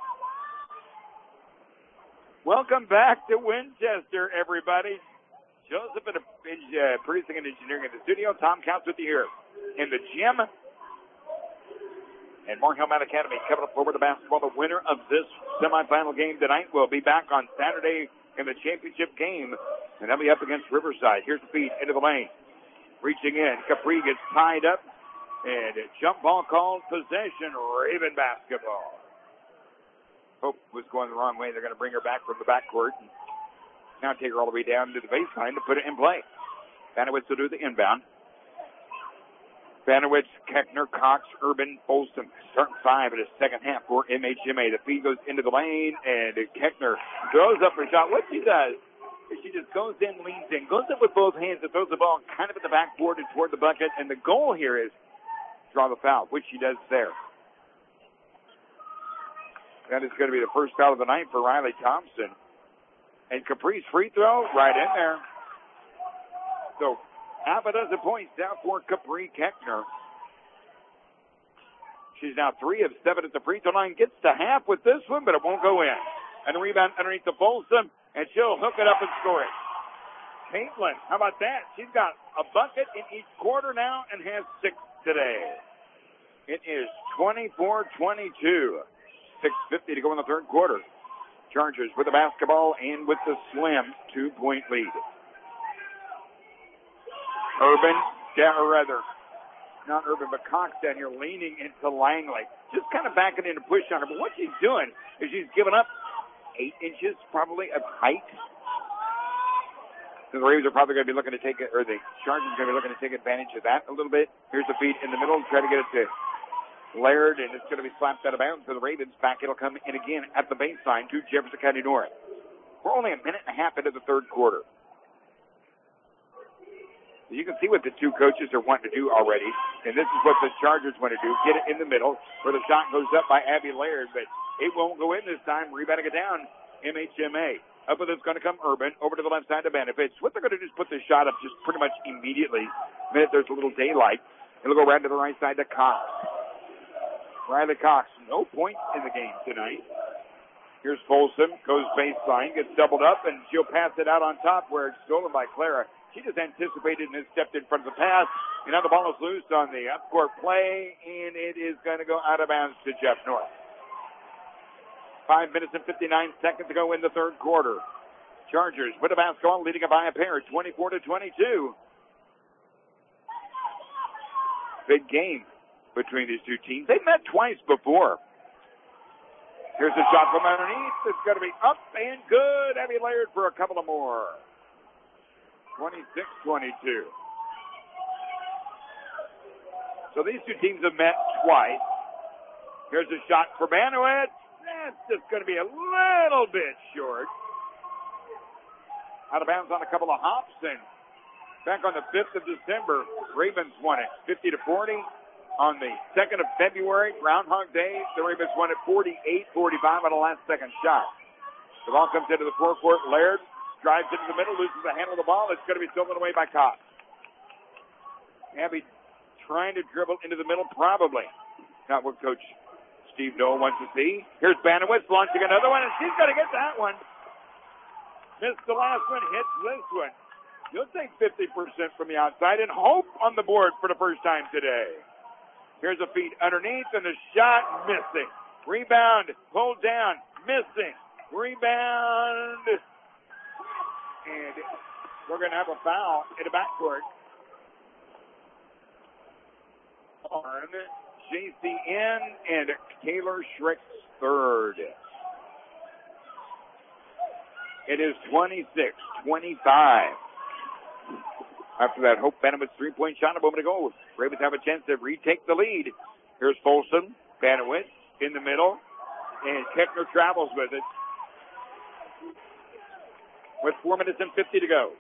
Welcome back to Winchester, everybody. Joseph and uh, producing and engineering in the studio. Tom Counts with you here in the gym. And Moore Hillman Academy coming up forward to basketball. The winner of this semifinal game tonight will be back on Saturday in the championship game. And they'll be up against Riverside. Here's the feed into the lane. Reaching in. Capri gets tied up. And a jump ball called possession. Raven basketball. Hope was going the wrong way. They're going to bring her back from the backcourt. And now take her all the way down to the baseline to put it in play. Banowitz will do the inbound. Banowitz, Keckner, Cox, Urban, Folsom. Starting five in his second half for M H M A. The feed goes into the lane, and Keckner throws up her shot. What she does is she just goes in, leans in, goes up with both hands, and throws the ball kind of at the backboard and toward the bucket. And the goal here is draw the foul, which she does there. That is going to be the first foul of the night for Riley Thompson. And Capri's free throw right in there. So half a dozen points down for Capri Keckner. She's now three of seven at the free throw line. Gets to half with this one, but it won't go in. And a rebound underneath the Folsom, and she'll hook it up and score it. Caitlin, how about that? She's got a bucket in each quarter now and has six today. It is twenty-four twenty-two. six fifty to go in the third quarter. Chargers with the basketball and with the slim two-point lead. Urban, yeah, or rather, not Urban, but Cox down here leaning into Langley. Just kind of backing in to push on her. But what she's doing is she's giving up eight inches probably of height. So the Ravens are probably going to be looking to take it, or the Chargers are going to be looking to take advantage of that a little bit. Here's the feed in the middle, try to get it to Laird, and it's going to be slapped out of bounds for the Ravens. Back it'll come in again at the baseline to Jefferson County North. We're only a minute and a half into the third quarter. You can see what the two coaches are wanting to do already, and this is what the Chargers want to do. Get it in the middle where the shot goes up by Abby Laird, but it won't go in this time. Rebounding it down, M H M A. Up with it's going to come Urban, over to the left side to Benefits. What they're going to do is put the shot up just pretty much immediately. The minute there's a little daylight, it'll go right to the right side to Cox. Riley Cox, no points in the game tonight. Here's Folsom, goes baseline, gets doubled up, and she'll pass it out on top where it's stolen by Clara. She just anticipated and has stepped in front of the pass. And now the ball is loose on the up-court play, and it is going to go out of bounds to Jeff North. Five minutes and fifty-nine seconds to go in the third quarter. Chargers with the basketball, leading it by a pair, twenty-four to twenty-two. Big game between these two teams. They've met twice before. Here's a shot from underneath. It's going to be up and good. Abby Laird for a couple of more. twenty-six twenty-two. So these two teams have met twice. Here's a shot for Banowitz. That's just going to be a little bit short. Out of bounds on a couple of hops. And back on the fifth of December, Ravens won it fifty to forty. On the second of February, Groundhog Day, the Ravens won it forty-eight forty-five on the last second shot. The ball comes into the forecourt. Laird drives into the middle, loses the handle of the ball. It's going to be stolen away by Cox. Abby trying to dribble into the middle, probably not what Coach Steve Noel wants to see. Here's Banowitz launching another one, and she's going to get that one. Missed the last one, hits this one. You'll take fifty percent from the outside, and Hope on the board for the first time today. Here's a feed underneath, and the shot missing. Rebound, pulled down, missing. Rebound. And we're going to have a foul in the backcourt on J C N and Taylor Schrick's third. It is twenty-six twenty-five. After that Hope Banowitz three-point shot a moment ago, Ravens have a chance to retake the lead. Here's Folsom, Banowitz in the middle, and Keckner travels with it. With four minutes and fifty to go.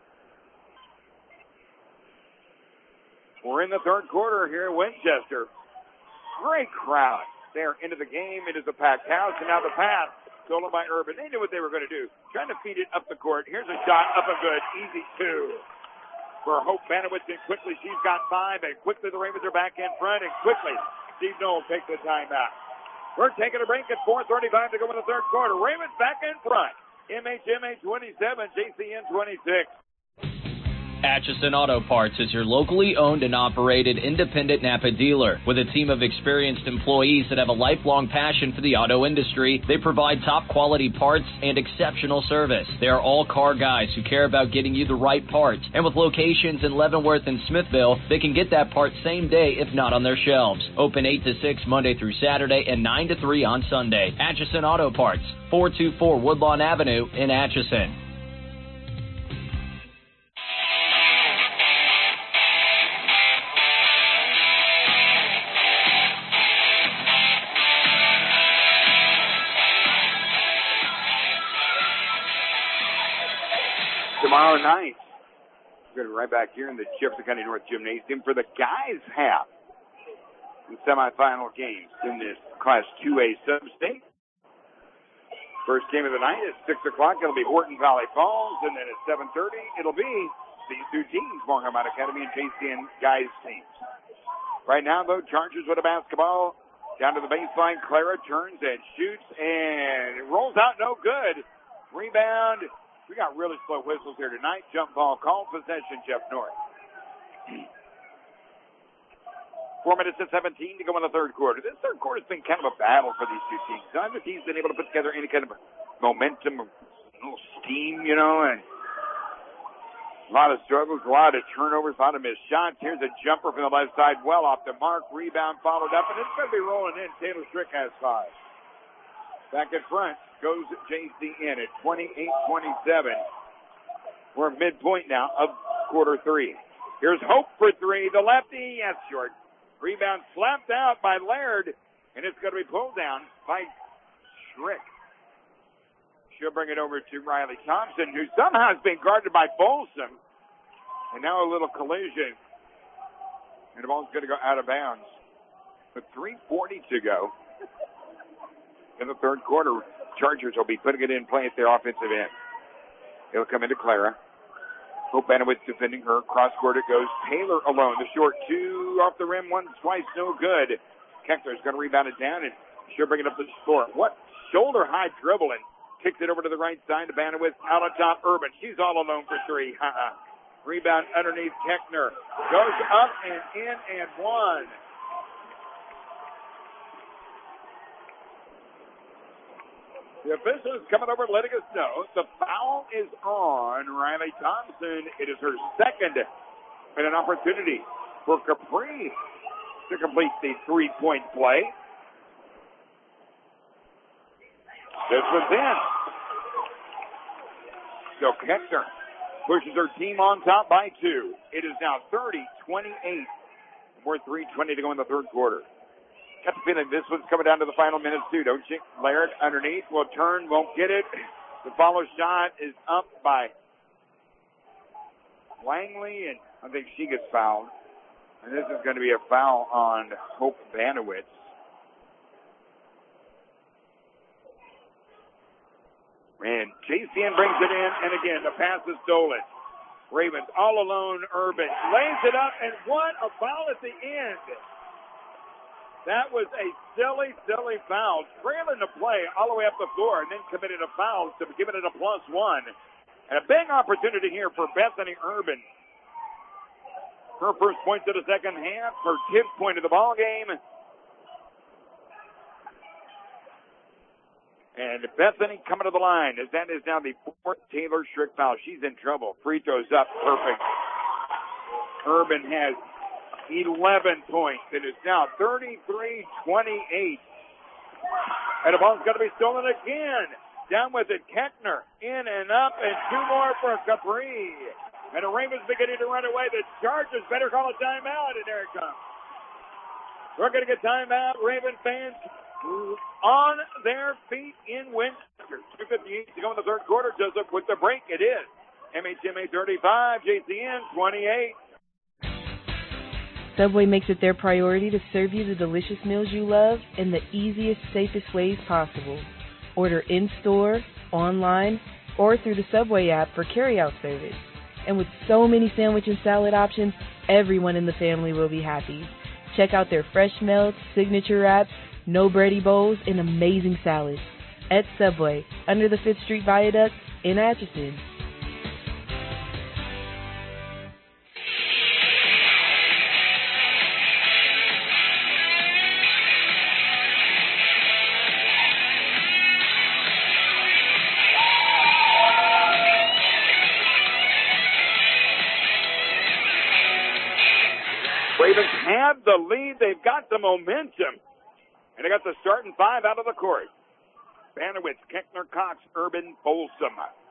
We're in the third quarter here at Winchester. Great crowd. They're into the game. It is a packed house, and now the pass stolen by Urban. They knew what they were going to do. Trying to feed it up the court. Here's a shot up and good. Easy two. For Hope Banowitz, and quickly she's got five, and quickly the Ravens are back in front, and quickly Steve Noel takes the timeout. We're taking a break at four thirty-five to go in the third quarter. Ravens back in front. M H M A twenty-seven, J C N twenty-six. Atchison Auto Parts is your locally owned and operated independent Napa dealer. With a team of experienced employees that have a lifelong passion for the auto industry, they provide top quality parts and exceptional service. They are all car guys who care about getting you the right parts. And with locations in Leavenworth and Smithville, they can get that part same day if not on their shelves. Open eight to six Monday through Saturday and nine to three on Sunday. Atchison Auto Parts, four two four Woodlawn Avenue in Atchison. Tomorrow night, we're going to be right back here in the Jefferson County North Gymnasium for the guys' half in semifinal games in this Class two A sub-state. First game of the night is six o'clock. It'll be Horton Valley Falls, and then at seven thirty, it'll be these two teams, Moorhead Academy and J C N guys' teams. Right now, though, Chargers with a basketball. Down to the baseline, Clara turns and shoots, and it rolls out no good. Rebound. We got really slow whistles here tonight. Jump ball call, possession, Jeff North. Four minutes and seventeen to go in the third quarter. This third quarter has been kind of a battle for these two teams. Neither team's been able to put together any kind of momentum, a little steam, you know, and a lot of struggles, a lot of turnovers, a lot of missed shots. Here's a jumper from the left side, well off the mark. Rebound followed up, and it's going to be rolling in. Taylor Schrick has five. Back in front goes J C N at twenty-eight twenty-seven. We're midpoint now of quarter three. Here's Hope for three. The lefty, yes, short. Rebound slapped out by Laird, and it's going to be pulled down by Schrick. She'll bring it over to Riley Thompson, who somehow has been guarded by Folsom. And now a little collision. And the ball's going to go out of bounds. With three forty to go in the third quarter, Chargers will be putting it in play at their offensive end. It'll come into Clara. Hope Banowitz defending her. Cross court it goes. Taylor alone. The short two off the rim. Once, twice, no good. Keckler's going to rebound it down, and she'll bring it up the score. What shoulder high dribbling. Kicks it over to the right side to Banowitz. Out on top, Urban. She's all alone for three. Rebound underneath Keckner. Goes up and in and one. The officials coming over letting us know the foul is on Riley Thompson. It is her second and an opportunity for Capri to complete the three-point play. This was in. So Keckner pushes her team on top by two. It is now thirty twenty-eight. More three twenty to go in the third quarter. Got the feeling this one's coming down to the final minutes too, don't you? Laird underneath will turn, won't get it. The follow shot is up by Langley, and I think she gets fouled. And this is going to be a foul on Hope Banowitz. And J C N brings it in, and again, the pass is stolen. Ravens all alone, Urban lays it up, and what a foul at the end. That was a silly, silly foul. Trailing the play all the way up the floor and then committed a foul to give it a plus one. And a big opportunity here for Bethany Urban. Her first point of the second half, her tenth point of the ball game. And Bethany coming to the line as that is now the fourth Taylor Strick foul. She's in trouble. Free throws up. Perfect. Urban has eleven points. It is now thirty-three twenty-eight. And the ball's going to be stolen again. Down with it, Keckner. In and up, and two more for Capri. And the Ravens beginning to run away. The Chargers better call a timeout, and there it comes. We're going to get timeout. Raven fans on their feet in Winchester. two fifty-eight to go in the third quarter. Joseph with the break. It is M H M A thirty-five, J C N twenty-eight. Subway makes it their priority to serve you the delicious meals you love in the easiest, safest ways possible. Order in-store, online, or through the Subway app for carry-out service. And with so many sandwich and salad options, everyone in the family will be happy. Check out their fresh melts, signature wraps, no bready bowls, and amazing salads. At Subway, under the fifth Street Viaduct in Atchison. Ravens have the lead. They've got the momentum. And they got the starting five out of the court. Banowitz, Keckner, Cox, Urban, Folsom.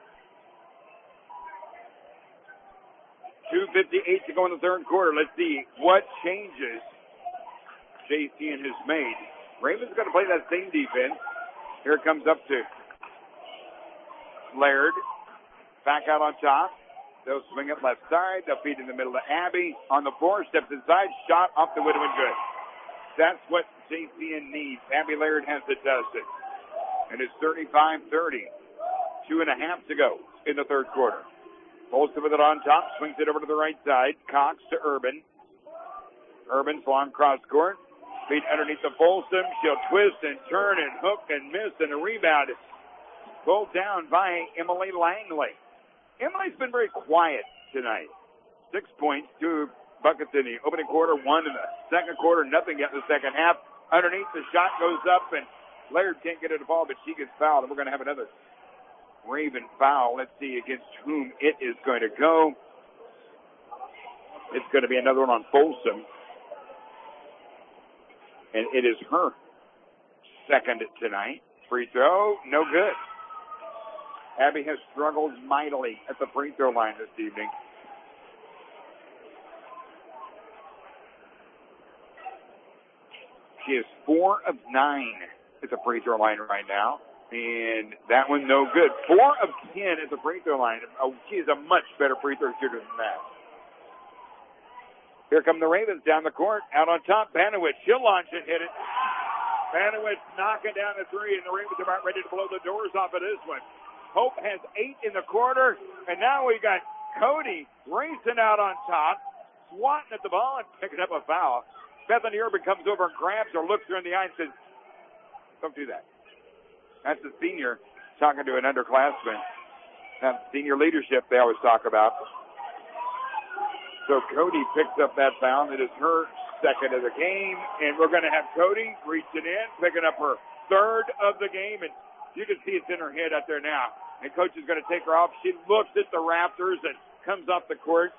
two fifty-eight to go in the third quarter. Let's see what changes J C N has made. Ravens going to play that same defense. Here it comes up to Laird. Back out on top. They'll swing it left side. They'll feed in the middle to Abby. On the floor, steps inside. Shot off the window and good. That's what J C N needs. Abby Laird has to test it. And it's thirty-five thirty. Two and a half to go in the third quarter. Folsom with it on top. Swings it over to the right side. Cox to Urban. Urban's long cross court. Feet underneath the Folsom. She'll twist and turn and hook and miss. And a rebound pulled down by Emily Langley. Emily's been very quiet tonight. Six points, two buckets in the opening quarter, one in the second quarter, nothing yet in the second half. Underneath, the shot goes up, and Laird can't get it a ball, but she gets fouled, and we're going to have another Raven foul. Let's see against whom it is going to go. It's going to be another one on Folsom. And it is her second tonight. Free throw, no good. Abby has struggled mightily at the free throw line this evening. She is four of nine at the free throw line right now. And that one no good. Four of ten at the free throw line. Oh, she is a much better free throw shooter than that. Here come the Ravens down the court. Out on top, Banowitz. She'll launch and hit it. Banowitz knocking down the three, and the Ravens are about ready to blow the doors off of this one. Hope has eight in the quarter, and now we got Cody racing out on top, swatting at the ball and picking up a foul. Bethany Urban comes over and grabs her, looks her in the eye and says, don't do that. That's the senior talking to an underclassman. That's senior leadership they always talk about. So Cody picks up that foul. It is her second of the game, and we're going to have Cody reaching in, picking up her third of the game, and you can see it's in her head out there now. And coach is going to take her off. She looks at the Raptors and comes off the court.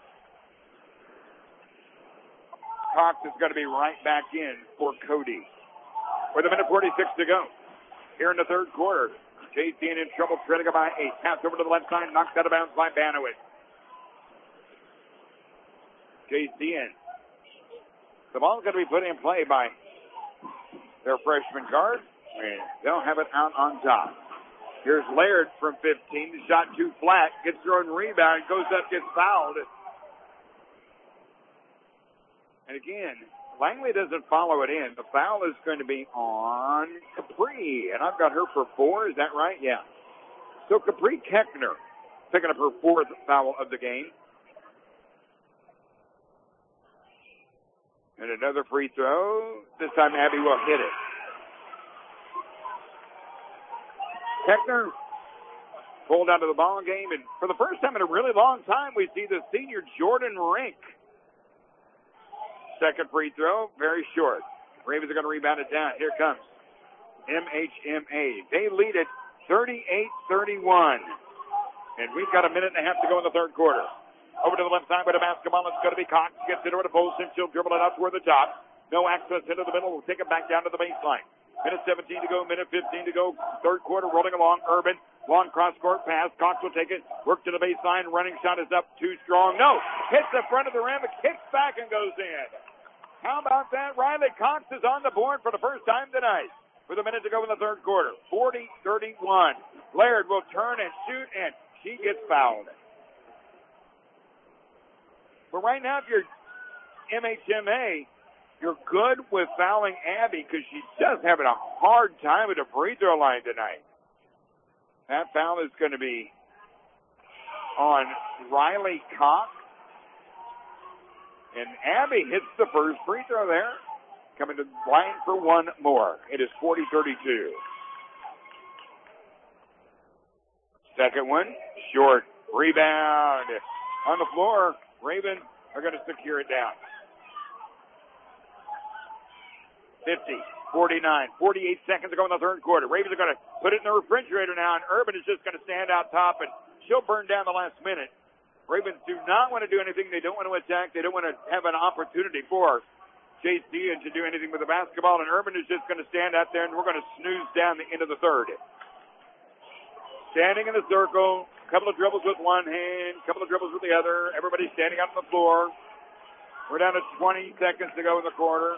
Cox is going to be right back in for Cody. With a minute forty-six to go here in the third quarter. J C N in trouble, trailing by eight. Pass over to the left side, knocked out of bounds by Banowitz. J C N. The ball's going to be put in play by their freshman guard. And they'll have it out on top. Here's Laird from fifteen. The shot too flat. Gets thrown rebound. Goes up, gets fouled. And again, Langley doesn't follow it in. The foul is going to be on Capri. And I've got her for four. Is that right? Yeah. So Capri Keckner picking up her fourth foul of the game. And another free throw. This time Abby will hit it. Heckner pulled out of the ball game, and for the first time in a really long time, we see the senior Jordan Rink. Second free throw, very short. Ravens are going to rebound it down. Here comes M H M A. They lead it thirty-eight thirty-one. And we've got a minute and a half to go in the third quarter. Over to the left side with a basketball. It's going to be Cox. Gets it over to Polson. She'll dribble it out toward the top. No access into the middle. We'll take it back down to the baseline. Minute seventeen to go. Minute fifteen to go. Third quarter rolling along. Urban. Long cross-court pass. Cox will take it. Work to the baseline. Running shot is up. Too strong. No. Hits the front of the rim. It kicks back and goes in. How about that? Riley Cox is on the board for the first time tonight. With a minute to go in the third quarter. forty thirty-one. Laird will turn and shoot, and she gets fouled. But right now, if you're M H M A, you're good with fouling Abby because she's just having a hard time at the free throw line tonight. That foul is going to be on Riley Cox. And Abby hits the first free throw there. Coming to the line for one more. It is forty thirty-two. Second one, short. Rebound. On the floor, Ravens are going to secure it down. fifty, forty-nine, forty-eight seconds to go in the third quarter. Ravens are going to put it in the refrigerator now, and Urban is just going to stand out top, and she'll burn down the last minute. Ravens do not want to do anything. They don't want to attack. They don't want to have an opportunity for J C and to do anything with the basketball, and Urban is just going to stand out there, and we're going to snooze down the end of the third. Standing in the circle, a couple of dribbles with one hand, a couple of dribbles with the other. Everybody standing out on the floor. We're down to twenty seconds to go in the quarter.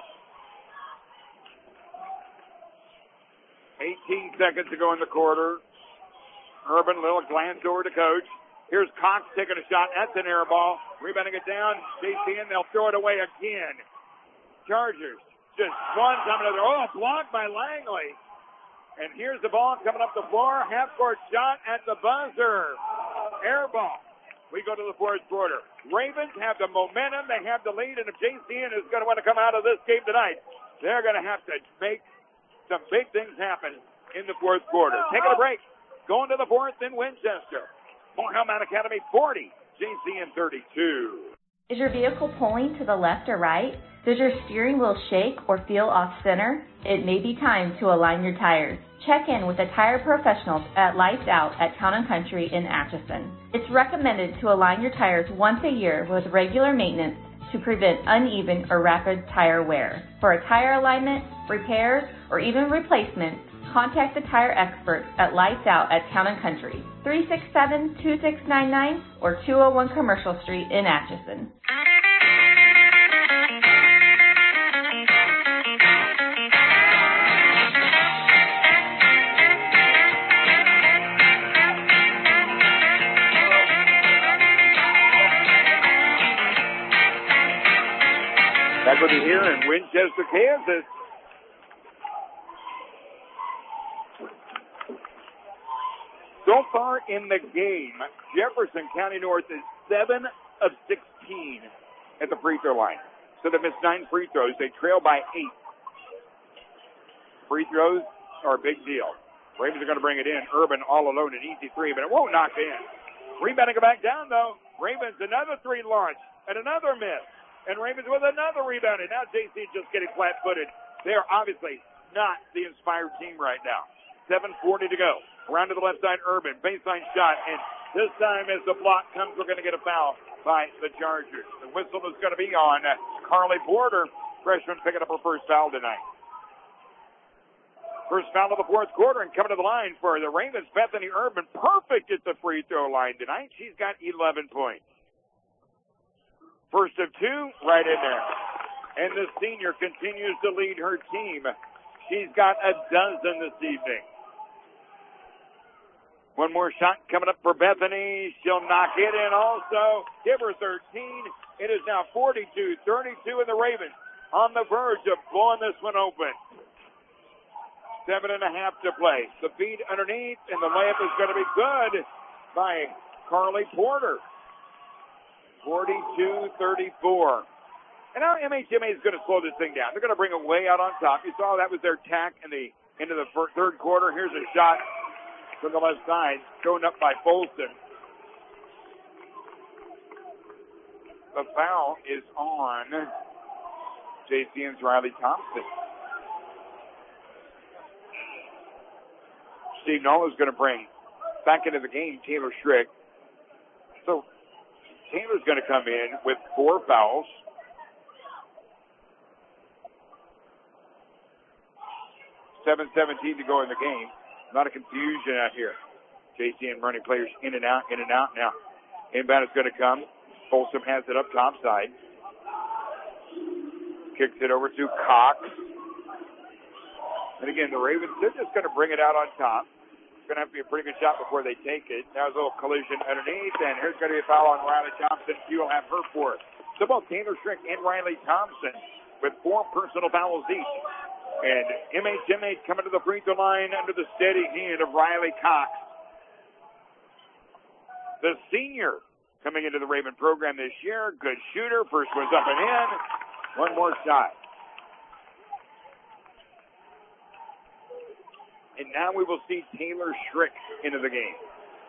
eighteen seconds to go in the quarter. Urban, little glance over to coach. Here's Cox taking a shot. That's an air ball. Rebounding it down. J C and they'll throw it away again. Chargers. Just one time another. Oh, blocked by Langley. And here's the ball coming up the floor. Half-court shot at the buzzer. Air ball. We go to the fourth quarter. Ravens have the momentum. They have the lead. And if J C N is going to want to come out of this game tonight, they're going to have to make some big things happen in the fourth quarter. Taking a break. Going to the fourth in Winchester. Morehead Mountain Academy forty, J C N thirty-two. Is your vehicle pulling to the left or right? Does your steering wheel shake or feel off center? It may be time to align your tires. Check in with the tire professionals at Lights Out at Town and Country in Atchison. It's recommended to align your tires once a year with regular maintenance to prevent uneven or rapid tire wear. For a tire alignment, repairs, or even replacement, contact the tire experts at Lights Out at Town and Country, three six seven, two six nine nine or two oh one Commercial Street in Atchison. Back with you here in Winchester, Kansas. So far in the game, Jefferson County North is seven of sixteen at the free throw line. So they missed nine free throws. They trail by eight. Free throws are a big deal. Ravens are going to bring it in. Urban all alone, an easy three, but it won't knock in. Rebounding it back down, though. Ravens another three launch and another miss. And Ravens with another rebound. And now J C just getting flat-footed. They are obviously not the inspired team right now. seven forty to go. Around to the left side, Urban. Baseline shot. And this time as the block comes, we're going to get a foul by the Chargers. The whistle is going to be on Carly Porter. Freshman picking up her first foul tonight. First foul of the fourth quarter and coming to the line for the Ravens, Bethany Urban. Perfect at the free throw line tonight. She's got eleven points. First of two, right in there. And the senior continues to lead her team. She's got a dozen this evening. One more shot coming up for Bethany. She'll knock it in also. Give her thirteen. It is now forty-two thirty-two, and the Ravens on the verge of blowing this one open. Seven and a half to play. The feed underneath, and the layup is going to be good by Carly Porter. forty-two thirty-four. And now M H M A is going to slow this thing down. They're going to bring it way out on top. You saw that was their tack in the into the first, third quarter. Here's a shot from the left side, thrown up by Folsom. The foul is on J C N's Riley Thompson. Steve Nola's going to bring back into the game Taylor Schrick. So Taylor's going to come in with four fouls. seven seventeen to go in the game. A lot of confusion out here. J C N running players in and out, in and out now. Inbound is going to come. Folsom has it up top side. Kicks it over to Cox. And again, the Ravens, they're just going to bring it out on top. It's going to have to be a pretty good shot before they take it. Now there's a little collision underneath, and here's going to be a foul on Riley Thompson. You'll have her for it. So both Taylor Schrick and Riley Thompson with four personal fouls each. And M H M A coming to the free throw line under the steady hand of Riley Cox. The senior coming into the Raven program this year. Good shooter. First one's up and in. One more shot. And now we will see Taylor Schrick into the game.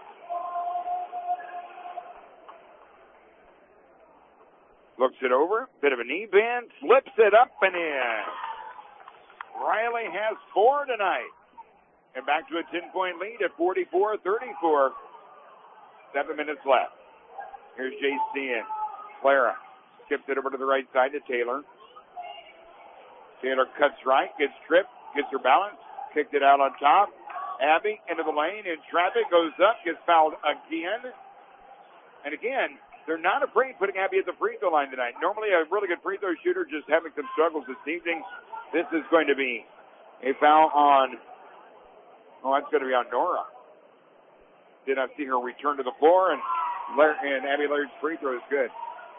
Looks it over. Bit of a knee bend. Slips it up and in. Riley has four tonight. And back to a ten-point lead at forty-four thirty-four. Seven minutes left. Here's J C N. Clara skips it over to the right side to Taylor. Taylor cuts right, gets tripped, gets her balance, kicked it out on top. Abby into the lane, in traffic, goes up, gets fouled again. And again, they're not afraid putting Abby at the free throw line tonight. Normally a really good free throw shooter, just having some struggles this evening. This is going to be a foul on, oh, that's going to be on Nora. Did not see her return to the floor, and, and Abby Laird's free throw is good.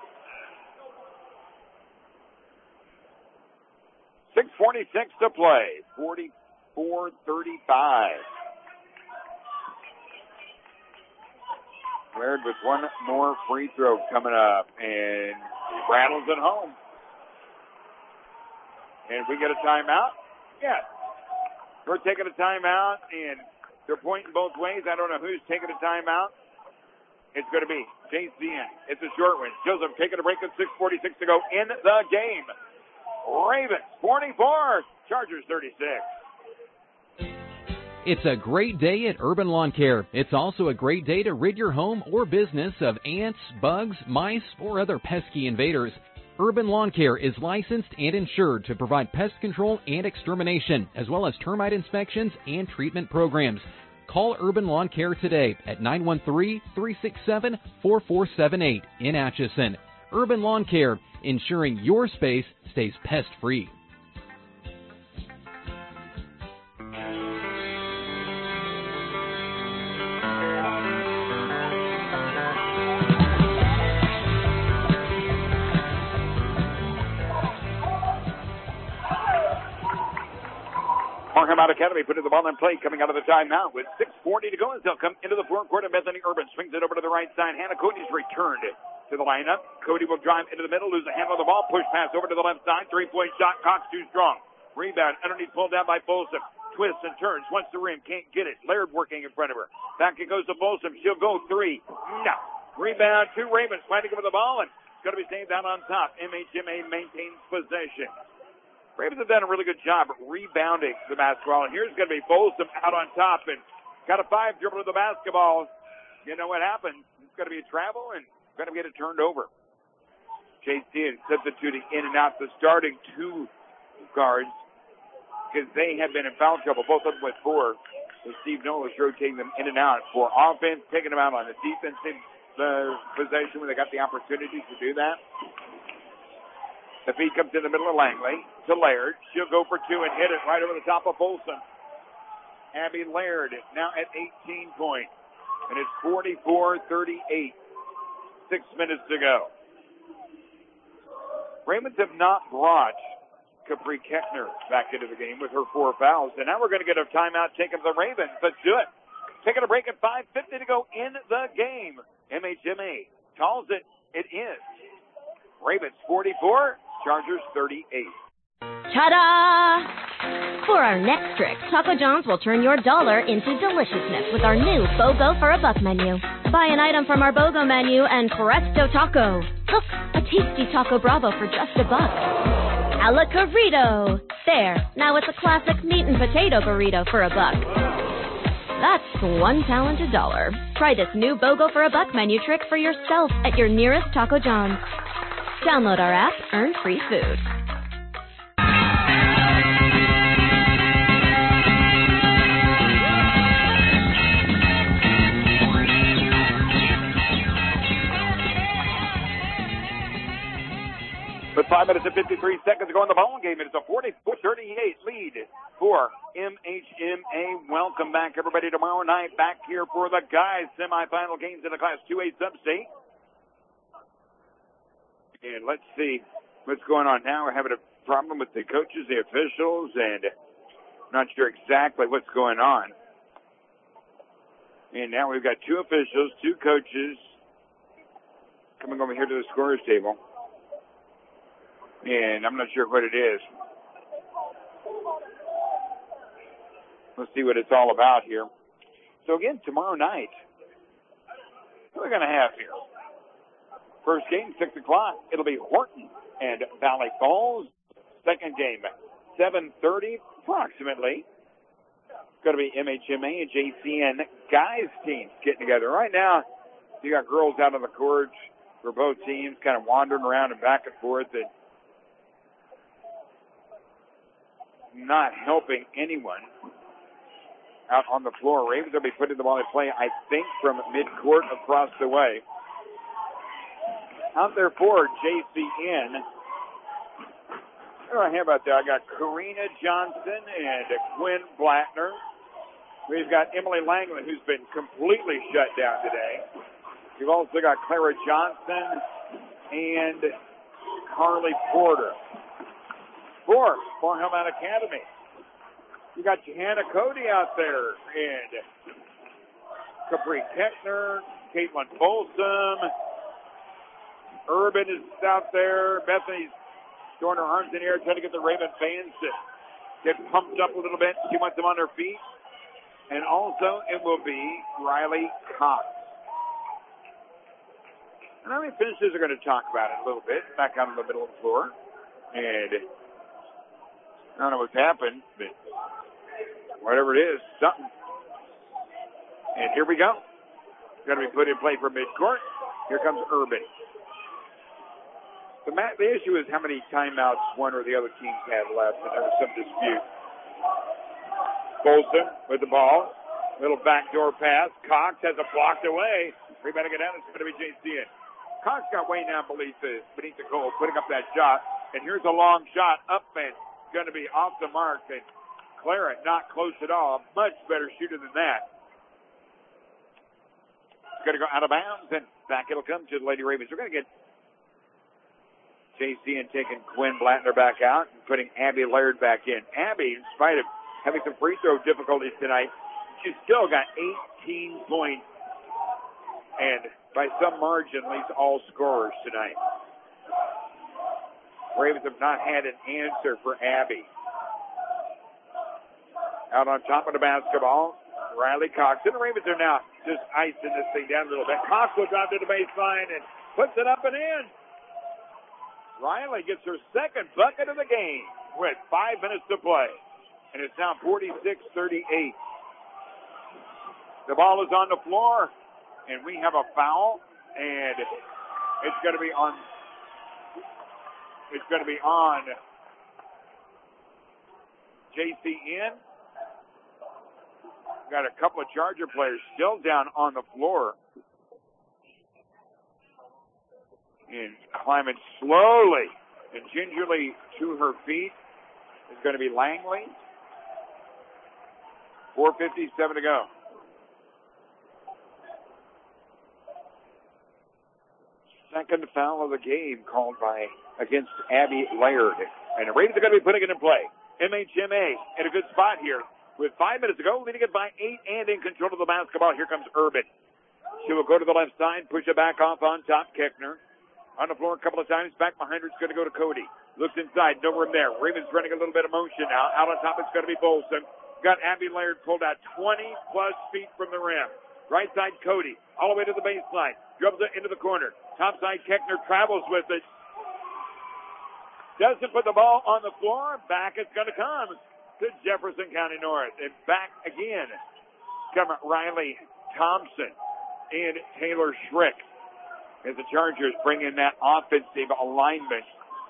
six forty-six to play. forty-four thirty-five. Laird with one more free throw coming up, and rattles it home. And we get a timeout? Yes. We're taking a timeout, and they're pointing both ways. I don't know who's taking a timeout. It's going to be J C N. It's a short one. Joseph taking a break at six forty-six to go in the game. Ravens forty-four, Chargers thirty-six. It's a great day at Urban Lawn Care. It's also a great day to rid your home or business of ants, bugs, mice, or other pesky invaders. Urban Lawn Care is licensed and insured to provide pest control and extermination, as well as termite inspections and treatment programs. Call Urban Lawn Care today at nine one three, three six seven, four four seven eight in Atchison. Urban Lawn Care, ensuring your space stays pest-free. Markham Academy putting the ball in play, coming out of the timeout with six forty to go as they'll come into the forecourt. And Bethany Urban swings it over to the right side. Hannah Cody's returned to the lineup. Cody will drive into the middle, lose a handle of the ball, push pass over to the left side. Three-point shot. Cox too strong. Rebound underneath, pulled down by Folsom. Twists and turns, wants the rim, can't get it. Laird working in front of her. Back it goes to Folsom. She'll go three. No. Rebound to Ravens, fighting over the ball, and it's going to be saved out on top. M H M A maintains possession. Ravens have done a really good job at rebounding the basketball, and here's going to be Folsom out on top, and got a five dribble to the basketball. You know what happens? It's going to be a travel, and going to get it turned over. J C N substituting in and out the starting two guards because they have been in foul trouble, both of them with four. So Steve Nola is rotating them in and out for offense, taking them out on the defensive uh, possession when they got the opportunity to do that. The feed comes in the middle of Langley to Laird. She'll go for two and hit it right over the top of Folsom. Abby Laird now at eighteen points. And it's forty-four thirty-eight. Six minutes to go. Ravens have not brought Capri Keckner back into the game with her four fouls. And now we're going to get a timeout taken for the Ravens. Let's do it. Taking a break at five fifty to go in the game. M H M A calls it. It is. Ravens forty-four, Chargers thirty-eight. Ta-da! For our next trick, Taco John's will turn your dollar into deliciousness with our new BOGO for a Buck menu. Buy an item from our BOGO menu and presto taco. Look, a tasty Taco Bravo for just a buck. A la Corrido. There, now it's a classic meat and potato burrito for a buck. That's one talented dollar. Try this new BOGO for a Buck menu trick for yourself at your nearest Taco John's. Download our app, earn free food. With five minutes and fifty-three seconds to go in the ball game, it's a forty-four thirty-eight lead for M H M A. Welcome back, everybody, tomorrow night. Back here for the guys' semifinal games in the Class two A Sub-State. And let's see what's going on now. We're having a problem with the coaches, the officials, and not sure exactly what's going on. And now we've got two officials, two coaches coming over here to the scorer's table. And I'm not sure what it is. Let's see what it's all about here. So again, tomorrow night, what are we going to have here? First game, six o'clock. It'll be Horton and Valley Falls. Second game, seven thirty approximately. It's going to be M H M A and J C N guys teams getting together. Right now, you got girls out on the court for both teams kind of wandering around and back and forth and not helping anyone out on the floor. Ravens will be putting the ball in play, I think, from midcourt across the way. Out there for J C N. What do I have out there? I got Karina Johnson and Quinn Blattner. We've got Emily Langley, who's been completely shut down today. We've also got Clara Johnson and Carly Porter. For Farhelm Academy. You got Johanna Cody out there and Capri Keckner, Caitlin Folsom. Urban is out there. Bethany's throwing her arms in the air trying to get the Raven fans to get pumped up a little bit. She wants them on their feet. And also it will be Riley Cox. And I mean, finishers are going to talk about it a little bit back out in the middle of the floor. And I don't know what's happened, but whatever it is, something. And here we go. Going to be put in play for midcourt. Here comes Urban. The, ma- the issue is how many timeouts one or the other teams had left, and there was some dispute. Bolson with the ball. Little backdoor pass. Cox has it blocked away. Rebounding it down. It's going to be J C N. Cox got way down beneath the, beneath the goal, putting up that shot. And here's a long shot up and going to be off the mark. And Clara not close at all. Much better shooter than that. It's going to go out of bounds, and back it'll come to the Lady Ravens. We're going to get J C N taking Quinn Blattner back out and putting Abby Laird back in. Abby, in spite of having some free throw difficulties tonight, she's still got eighteen points and by some margin leads all scorers tonight. Ravens have not had an answer for Abby. Out on top of the basketball, Riley Cox. And the Ravens are now just icing this thing down a little bit. Cox will drop to the baseline and puts it up and in. Riley gets her second bucket of the game with five minutes to play. And it's now forty-six thirty-eight. The ball is on the floor, and we have a foul, and it's going to be on, it's going to be on J C N. Got a couple of Charger players still down on the floor. And climbing slowly and gingerly to her feet is going to be Langley. four fifty-seven to go. Second foul of the game called by against Abby Laird. And the Ravens are going to be putting it in play. M H M A in a good spot here with five minutes to go, leading it by eight and in control of the basketball. Here comes Urban. She will go to the left side, push it back off on top. Keckner on the floor a couple of times. Back behind her, it's going to go to Cody. Looks inside, no room there. Ravens running a little bit of motion now. Out on top, it's going to be Bolson. Got Abby Laird pulled out twenty plus feet from the rim. Right side, Cody, all the way to the baseline. Dribbles it into the corner. Top side, Keckner travels with it. Doesn't put the ball on the floor. Back it's going to come to Jefferson County North. And back again come Riley Thompson and Taylor Schrick as the Chargers bring in that offensive alignment.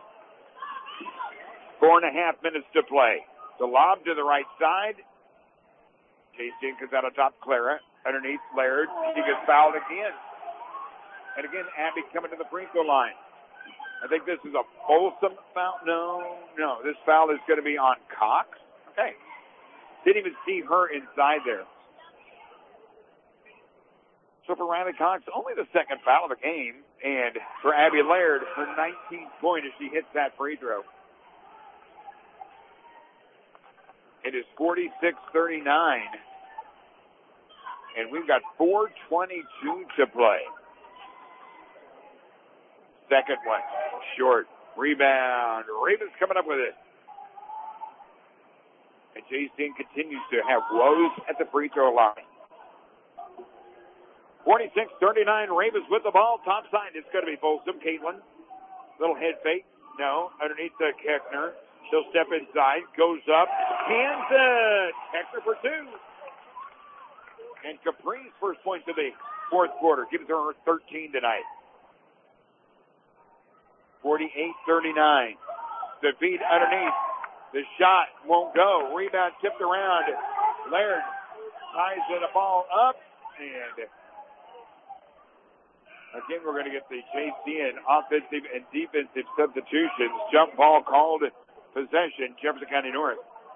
Four and a half minutes to play. The lob to the right side. J-Steen comes out on top. Clara underneath Laird. She gets fouled again. And again, Abby coming to the free throw line. I think this is a Folsom foul. No, no. This foul is going to be on Cox. Okay. Didn't even see her inside there. So for Riley Cox, only the second foul of the game. And for Abby Laird, her nineteenth point as she hits that free throw. It is forty-six thirty-nine. And we've got four twenty-two to play. Second one. Short. Rebound. Ravens coming up with it. And J-Steen continues to have woes at the free throw line. forty-six thirty-nine. Ravens with the ball. Top side. It's going to be Folsom. Caitlin. Little head fake. No. Underneath the Keckner. She'll step inside, goes up, Kansas, Keckner for two. And Capri's first point to the fourth quarter gives her thirteen tonight. forty-eight thirty-nine. The feed underneath. The shot won't go. Rebound tipped around. Laird ties the ball up. And again, we're going to get the J C N offensive and defensive substitutions. Jump ball called. Possession, Jefferson County North.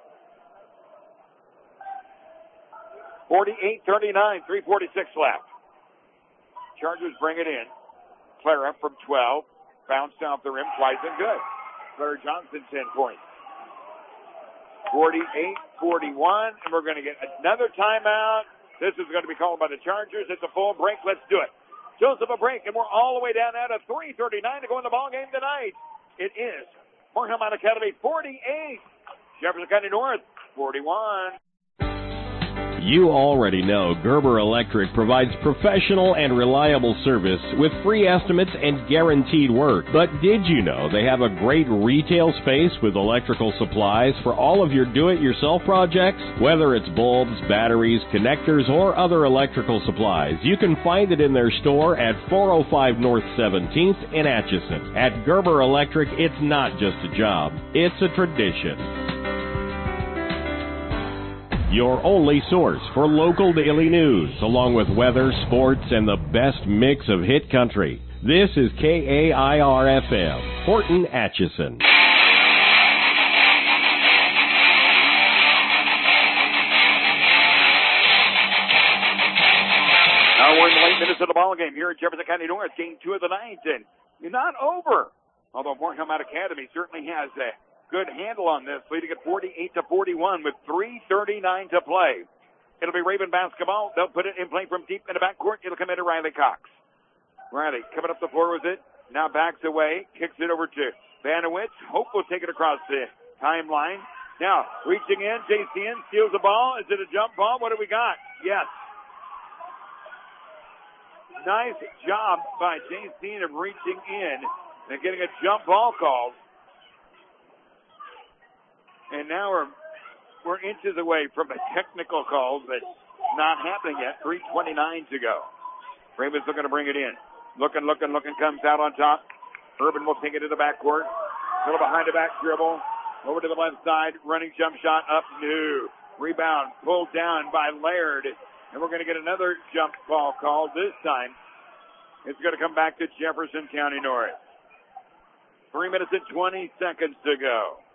forty-eight thirty-nine, three forty-six left. Chargers bring it in. Clara from twelve. Bounced off the rim twice and good. Clara Johnson, ten points. forty-eight forty-one, and we're going to get another timeout. This is going to be called by the Chargers. It's a full break. Let's do it. Joseph, a break, and we're all the way down now to three thirty-nine to go in the ball game tonight. It is Fort Hillmont Academy forty-eight. Jefferson County North forty-one. You already know Gerber Electric provides professional and reliable service with free estimates and guaranteed work. But did you know they have a great retail space with electrical supplies for all of your do-it-yourself projects? Whether it's bulbs, batteries, connectors, or other electrical supplies, you can find it in their store at four oh five North seventeenth in Atchison. At Gerber Electric, it's not just a job, it's a tradition. Your only source for local daily news, along with weather, sports, and the best mix of hit country. This is K A I R F M, Horton, Atchison. Now we're in the late minutes of the ball game here at Jefferson County North, game two of the night, and you're not over. Although Fort Hillmont Academy certainly has a good handle on this, leading at forty-eight to forty-one with three thirty-nine to play. It'll be Raven basketball. They'll put it in play from deep in the backcourt. It'll come into Riley Cox. Riley coming up the floor with it. Now backs away, kicks it over to Vanowitz. Hope will take it across the timeline. Now reaching in, J C N steals the ball. Is it a jump ball? What do we got? Yes. Nice job by J C N of reaching in and getting a jump ball called. And now we're we're inches away from a technical call that's not happening yet. three twenty-nine to go. Ravens looking to bring it in. Looking, looking, looking, comes out on top. Urban will take it to the backcourt. A little behind the back dribble. Over to the left side. Running jump shot up. No. Rebound pulled down by Laird. And we're going to get another jump ball called. This time it's going to come back to Jefferson County North. Three minutes and twenty seconds to go.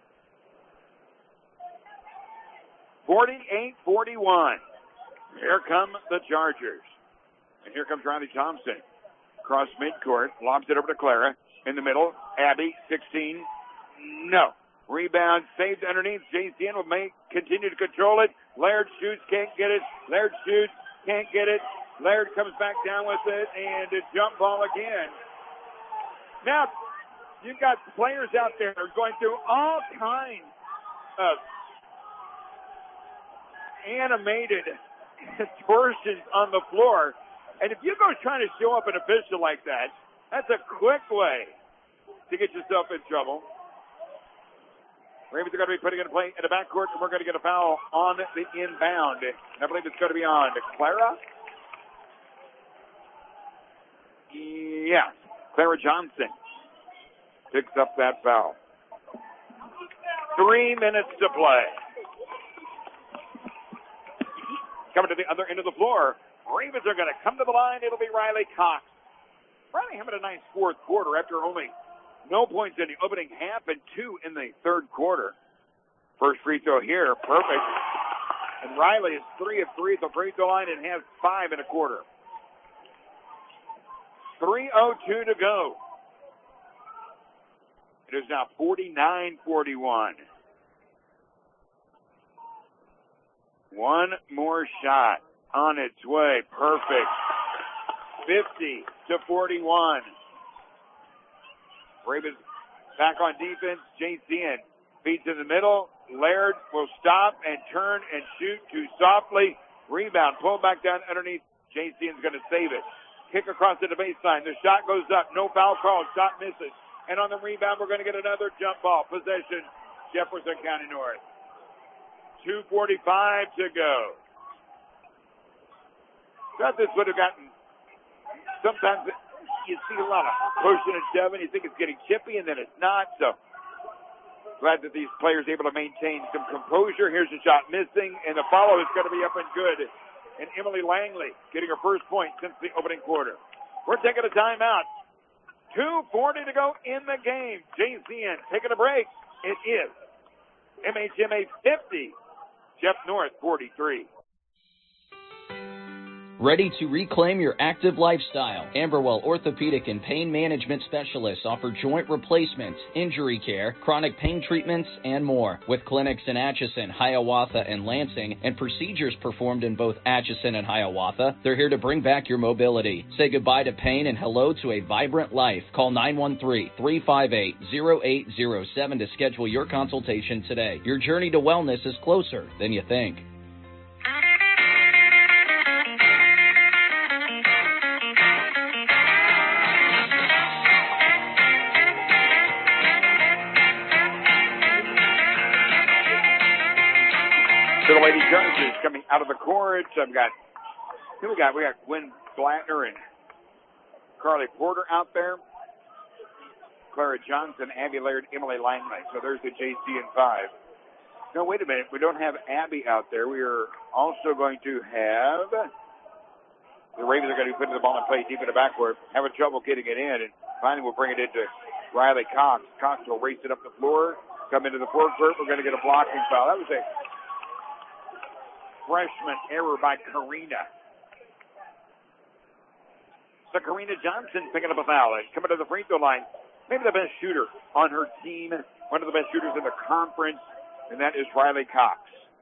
forty-eight forty-one. Here come the Chargers. And here comes Riley Thompson. Cross midcourt. Lobs it over to Clara. In the middle. Abby, sixteen. No. Rebound saved underneath. J C N will make, continue to control it. Laird shoots, can't get it. Laird shoots, can't get it. Laird comes back down with it. And a jump ball again. Now, You've got players out there going through all kinds of animated contortions on the floor. And if you go trying to show up an official like that, that's a quick way to get yourself in trouble. Ravens are going to be putting in play in the backcourt, and we're going to get a foul on the inbound. And I believe it's going to be on Clara. Yeah, Clara Johnson picks up that foul. Three minutes to play. Coming to the other end of the floor. Ravens are going to come to the line. It'll be Riley Cox. Riley having a nice fourth quarter after only no points in the opening half and two in the third quarter. First free throw here, perfect. And Riley is three of three at the free throw line and has five in a quarter. three oh two to go. It is now forty-nine forty-one. One more shot on its way. Perfect. fifty to forty-one. Ravens back on defense. J C N feeds in the middle. Laird will stop and turn and shoot too softly. Rebound. Pull back down underneath. J C N's going to save it. Kick across to the baseline. The shot goes up. No foul call. Shot misses. And on the rebound, we're going to get another jump ball. Possession, Jefferson County North. two forty-five to go. Thought this would have gotten, sometimes you see a lot of pushing and shoving. You think it's getting chippy, and then it's not. So glad that these players are able to maintain some composure. Here's a shot missing, and the follow is going to be up and good. And Emily Langley getting her first point since the opening quarter. We're taking a timeout. two forty to go in the game. J C N taking a break. It is M H M A fifty, Jeff North forty-three. Ready to reclaim your active lifestyle? Amberwell Orthopedic and Pain Management Specialists offer joint replacements, injury care, chronic pain treatments, and more. With clinics in Atchison, Hiawatha, and Lansing, and procedures performed in both Atchison and Hiawatha, they're here to bring back your mobility. Say goodbye to pain and hello to a vibrant life. Call nine one three, three five eight, zero eight zero seven to schedule your consultation today. Your journey to wellness is closer than you think. So the Lady Chargers coming out of the court. I've got, who we got? We got Gwen Blattner and Carly Porter out there. Clara Johnson, Abby Laird, Emily Langley. So there's the J C N five. No, wait a minute. We don't have Abby out there. We are also going to have, the Ravens are going to be putting the ball in play deep in the backcourt, having trouble getting it in, and finally we'll bring it into Riley Cox. Cox will race it up the floor, come into the forecourt. We're going to get a blocking foul. That was a freshman error by Karina. So Karina Johnson picking up a foul and coming to the free throw line. Maybe the best shooter on her team, one of the best shooters in the conference, and that is Riley Cox.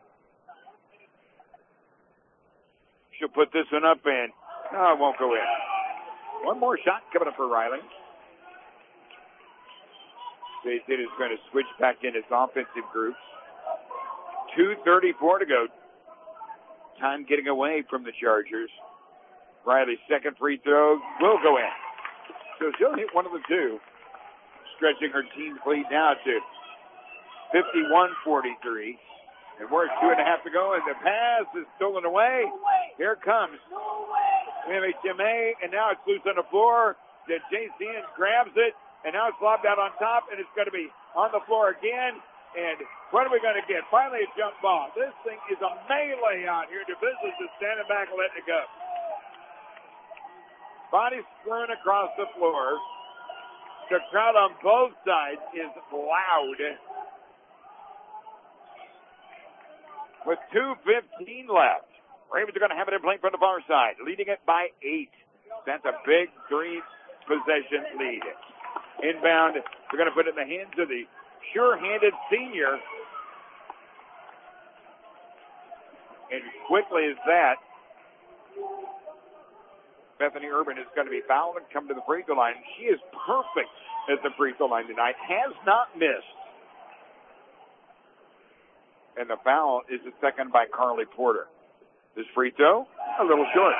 She'll put this one up and, no, it won't go in. One more shot coming up for Riley. J C is going to switch back in its offensive groups. two thirty-four to go. Time getting away from the Chargers. Riley's second free throw will go in. So she'll hit one of the two, stretching her team's lead now to fifty-one forty-three. And we're at two and a half to go, and the pass is stolen away. Here comes M H M A, and now it's loose on the floor. The J C N grabs it, and now it's lobbed out on top, and it's going to be on the floor again. And what are we going to get? Finally a jump ball. This thing is a melee out here. The business is standing back and letting it go. Body strewn across the floor. The crowd on both sides is loud. With two fifteen left. Ravens are going to have it in play from the far side, leading it by eight. That's a big three-possession lead. Inbound, they're going to put it in the hands of the sure-handed senior. And quickly as that, Bethany Urban is going to be fouled and come to the free throw line. She is perfect at the free throw line tonight. Has not missed. And the foul is the second by Carly Porter. This free throw, a little short.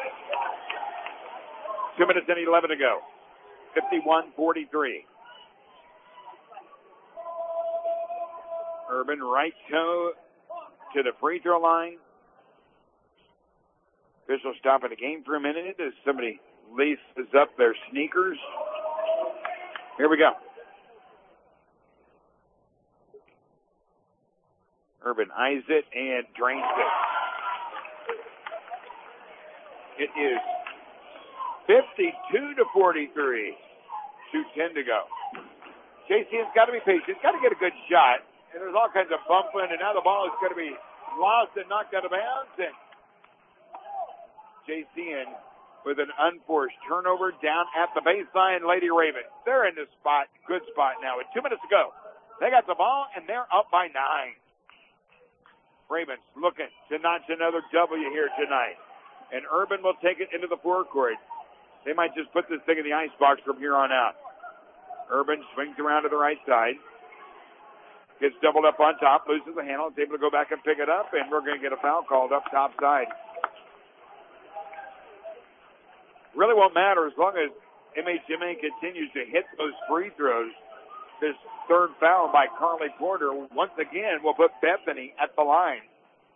Two minutes and eleven to go. fifty-one forty-three. Urban right toe to the free throw line. Official stopping the game for a minute as somebody laces up their sneakers. Here we go. Urban eyes it and drains it. It is fifty-two to forty-three. two ten to go. J C N's got to be patient. Got to get a good shot. And there's all kinds of bumping, and now the ball is going to be lost and knocked out of bounds. And J C N with an unforced turnover down at the baseline. Lady Raven, they're in the spot, good spot now. With two minutes to go, they got the ball, and they're up by nine. Ravens looking to notch another W here tonight. And Urban will take it into the forecourt. They might just put this thing in the icebox from here on out. Urban swings around to the right side. Gets doubled up on top, loses the handle, is able to go back and pick it up, and we're going to get a foul called up top side. Really won't matter as long as M H M A continues to hit those free throws. This third foul by Carly Porter, once again, will put Bethany at the line.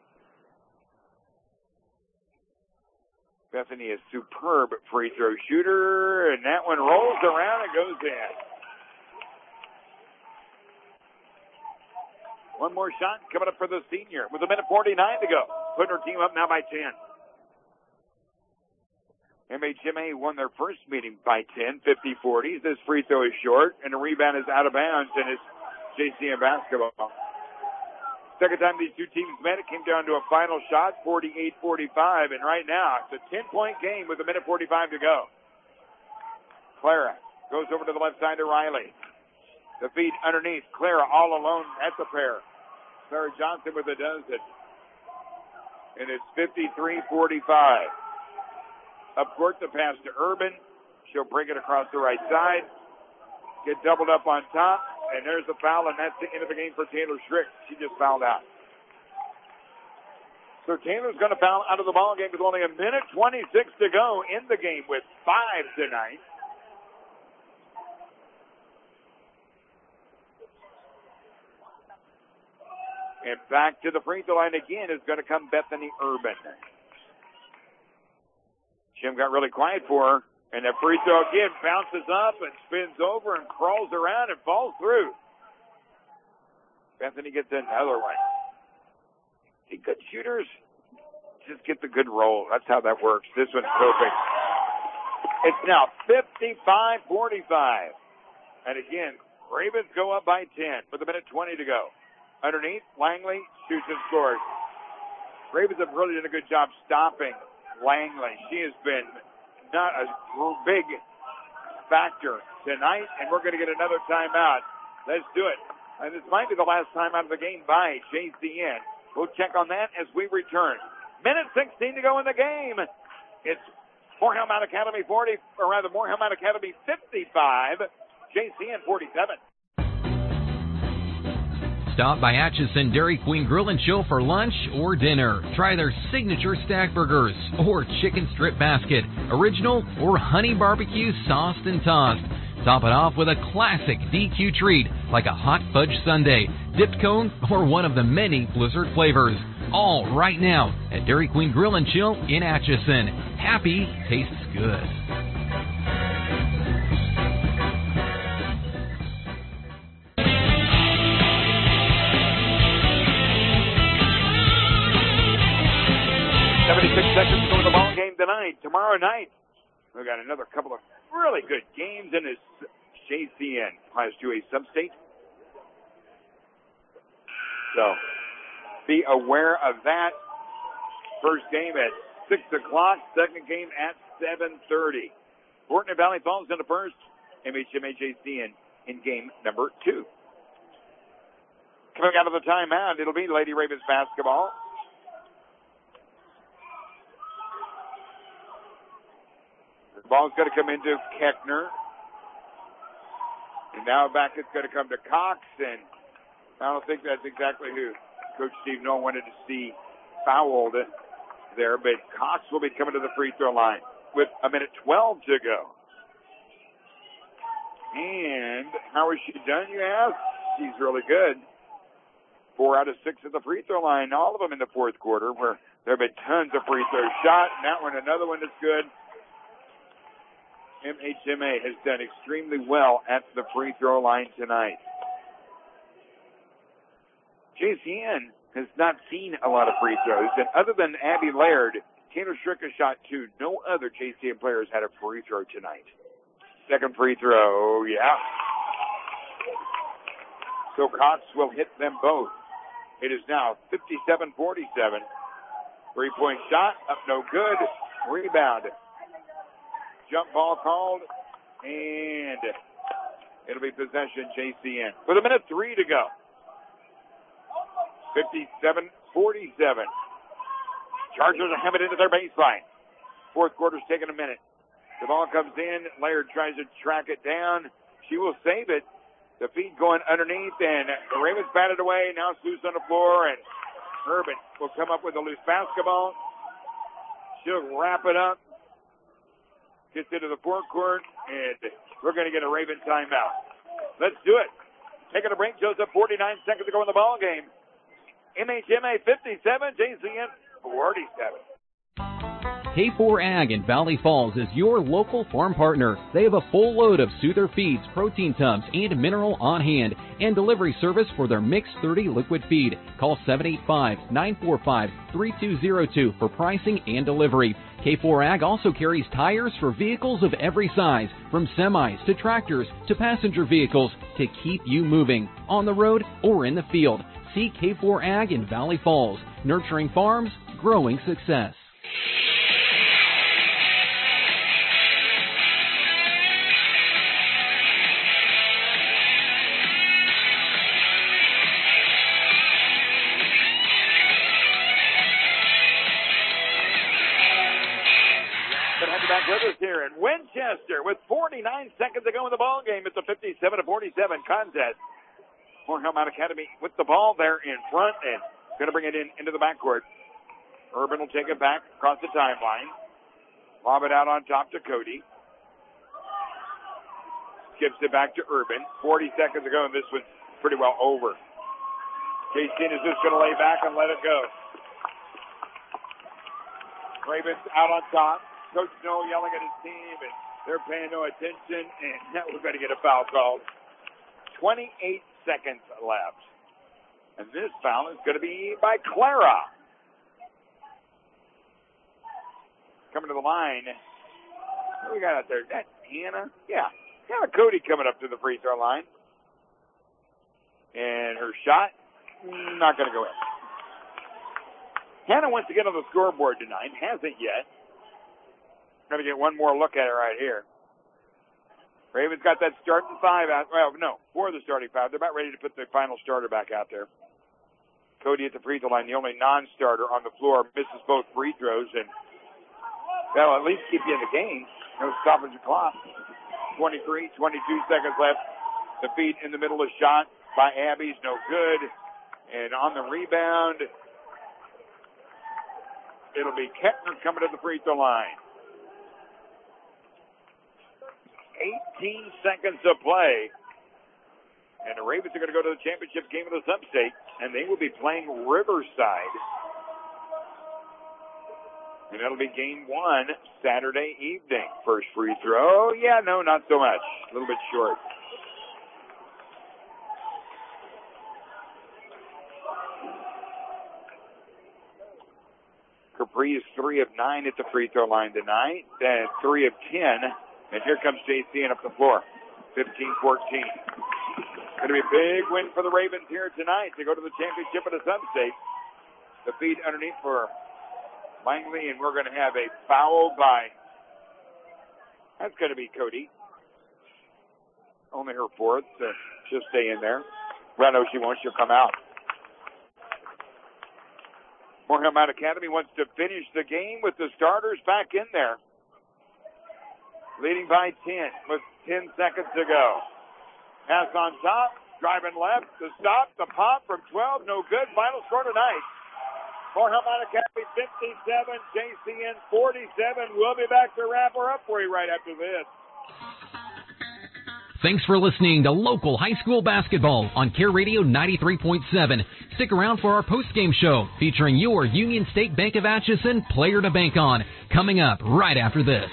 Bethany is superb free throw shooter, and that one rolls around and goes in. One more shot coming up for the senior with a minute forty-nine to go. Putting her team up now by ten. M H M A won their first meeting by ten, fifty forty. This free throw is short, and the rebound is out of bounds, and it's J C N basketball. Second time these two teams met, it came down to a final shot, forty-eight forty-five, and right now it's a ten-point game with a minute forty-five to go. Clara goes over to the left side to Riley. The feed underneath. Clara all alone at the pair. Clara Johnson with a dozen. And it's fifty-three forty-five. Up court, the pass to Urban. She'll bring it across the right side. Get doubled up on top. And there's the foul, and that's the end of the game for Taylor Strick. She just fouled out. So Taylor's going to foul out of the ball game with only a minute twenty-six to go in the game with five tonight. And back to the free throw line again is going to come Bethany Urban. Jim got really quiet for her. And that free throw again bounces up and spins over and crawls around and falls through. Bethany gets another one. See, good shooters just get the good roll. That's how that works. This one's perfect. It's now fifty-five forty-five. And again, Ravens go up by ten with a minute twenty to go. Underneath, Langley shoots and scores. Ravens have really done a good job stopping Langley. She has been not a big factor tonight, and we're going to get another timeout. Let's do it. And this might be the last time out of the game by J C N. We'll check on that as we return. Minute sixteen to go in the game. It's Moorhead Mountain Academy forty, or rather Moorhead Mountain Academy fifty-five, J C N forty-seven. Stop by Atchison Dairy Queen Grill and Chill for lunch or dinner. Try their signature stack burgers or chicken strip basket, original or honey barbecue sauced and tossed. Top it off with a classic D Q treat like a hot fudge sundae, dipped cone, or one of the many Blizzard flavors. All right now at Dairy Queen Grill and Chill in Atchison. Happy tastes good. seventy-six seconds to go to the ball game tonight. Tomorrow night, we've got another couple of really good games in this J C N Class two A Sub-State. So, be aware of that. First game at six o'clock. Second game at seven thirty. Fortnum Valley Falls in the first. M H M A J C N in game number two. Coming out of the timeout, it'll be Lady Ravens basketball. Ball's going to come into Keckner. And now back it's going to come to Cox. And I don't think that's exactly who Coach Steve Noel wanted to see fouled there. But Cox will be coming to the free throw line with a minute twelve to go. And how is she done, you ask? She's really good. Four out of six at the free throw line, all of them in the fourth quarter, where there have been tons of free throws shot. And that one, another one that's good. M H M A has done extremely well at the free throw line tonight. J C N has not seen a lot of free throws. And other than Abby Laird, Taylor Strick has shot two. No other J C N players had a free throw tonight. Second free throw, yeah. So Cox will hit them both. It is now fifty-seven forty-seven. Three-point shot, up no good. Rebound. Jump ball called, and it'll be possession J C N. With a minute three to go. fifty-seven forty-seven. Chargers have it into their baseline. Fourth quarter's taking a minute. The ball comes in. Laird tries to track it down. She will save it. The feed going underneath, and the Ravens batted away. Now it's loose on the floor, and Urban will come up with a loose basketball. She'll wrap it up. Gets into the forecourt, and we're going to get a Raven timeout. Let's do it. Taking a break, Joseph. forty-nine seconds to go in the ball game. M H M A fifty-seven, J C N forty-seven. K four Ag in Valley Falls is your local farm partner. They have a full load of Soother feeds, protein tubs, and mineral on hand, and delivery service for their Mix thirty liquid feed. Call seven eight five, nine four five, three two zero two for pricing and delivery. K four Ag also carries tires for vehicles of every size, from semis to tractors to passenger vehicles, to keep you moving on the road or in the field. See K four Ag in Valley Falls, nurturing farms, growing success. With us here in Winchester with forty-nine seconds to go in the ball game. It's a fifty-seven to forty-seven contest. Moore Hillmount Academy with the ball there in front and going to bring it in into the backcourt. Urban will take it back across the timeline. Lob it out on top to Cody. Skips it back to Urban. forty seconds to go, and this was pretty well over. J C N is just going to lay back and let it go. Ravens out on top. Coach Snow yelling at his team, and they're paying no attention, and now we're going to get a foul called. twenty-eight seconds left. And this foul is going to be by Clara. Coming to the line. What do we got out there? Is that Hannah? Yeah. Hannah Cody coming up to the free throw line. And her shot, not going to go in. Hannah wants to get on the scoreboard tonight. Hasn't yet. Going to get one more look at it right here. Ravens got that starting five out. Well, no, four of the starting five. They're about ready to put the final starter back out there. Cody at the free throw line, the only non-starter on the floor, misses both free throws, and that'll at least keep you in the game. No stoppage the clock. twenty-three, twenty-two seconds left. The feed in the middle of shot by Abby's no good. And on the rebound, it'll be Kettner coming to the free throw line. eighteen seconds to play. And the Ravens are going to go to the championship game of the Sub-State, and they will be playing Riverside. And that'll be game one Saturday evening. First free throw. Yeah, no, not so much. A little bit short. Capri is three of nine at the free throw line tonight, and three of ten. And here comes J C N up the floor. fifteen fourteen. Going to be a big win for the Ravens here tonight to go to the championship of the Sub-State. The feed underneath for Langley, and we're going to have a foul by, that's going to be Cody. Only her fourth, so she'll stay in there. Well, no, she won't. She'll come out. Moore Hillmount Academy wants to finish the game with the starters back in there. leading by ten with ten seconds to go. Pass on top, driving left, the stop, the pop from twelve, no good. Final score tonight. Morehead Academy fifty-seven, J C N forty-seven. We'll be back to wrap her up for you right after this. Thanks for listening to local high school basketball on Care Radio ninety-three point seven. Stick around for our post-game show featuring your Union State Bank of Atchison player to bank on, coming up right after this.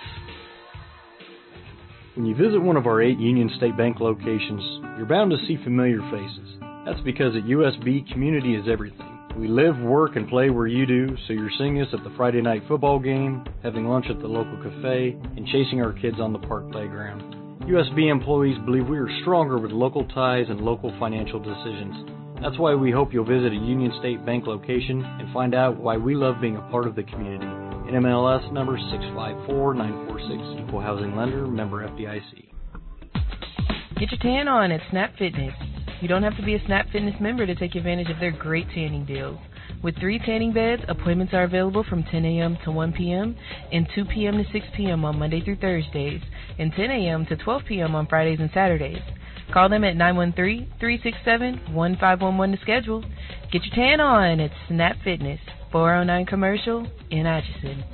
When you visit one of our eight Union State Bank locations, you're bound to see familiar faces. That's because at U S B, community is everything. We live, work, and play where you do, so you're seeing us at the Friday night football game, having lunch at the local cafe, and chasing our kids on the park playground. U S B employees believe we are stronger with local ties and local financial decisions. That's why we hope you'll visit a Union State Bank location and find out why we love being a part of the community. N M L S number six five four nine four six, Equal Housing Lender, member F D I C. Get your tan on at Snap Fitness. You don't have to be a Snap Fitness member to take advantage of their great tanning deals. With three tanning beds, appointments are available from ten a.m. to one p.m. and two p.m. to six p.m. on Monday through Thursdays, and ten a.m. to twelve p.m. on Fridays and Saturdays. Call them at nine one three, three six seven, one five one one to schedule. Get your tan on at Snap Fitness, four oh nine Commercial in Atchison.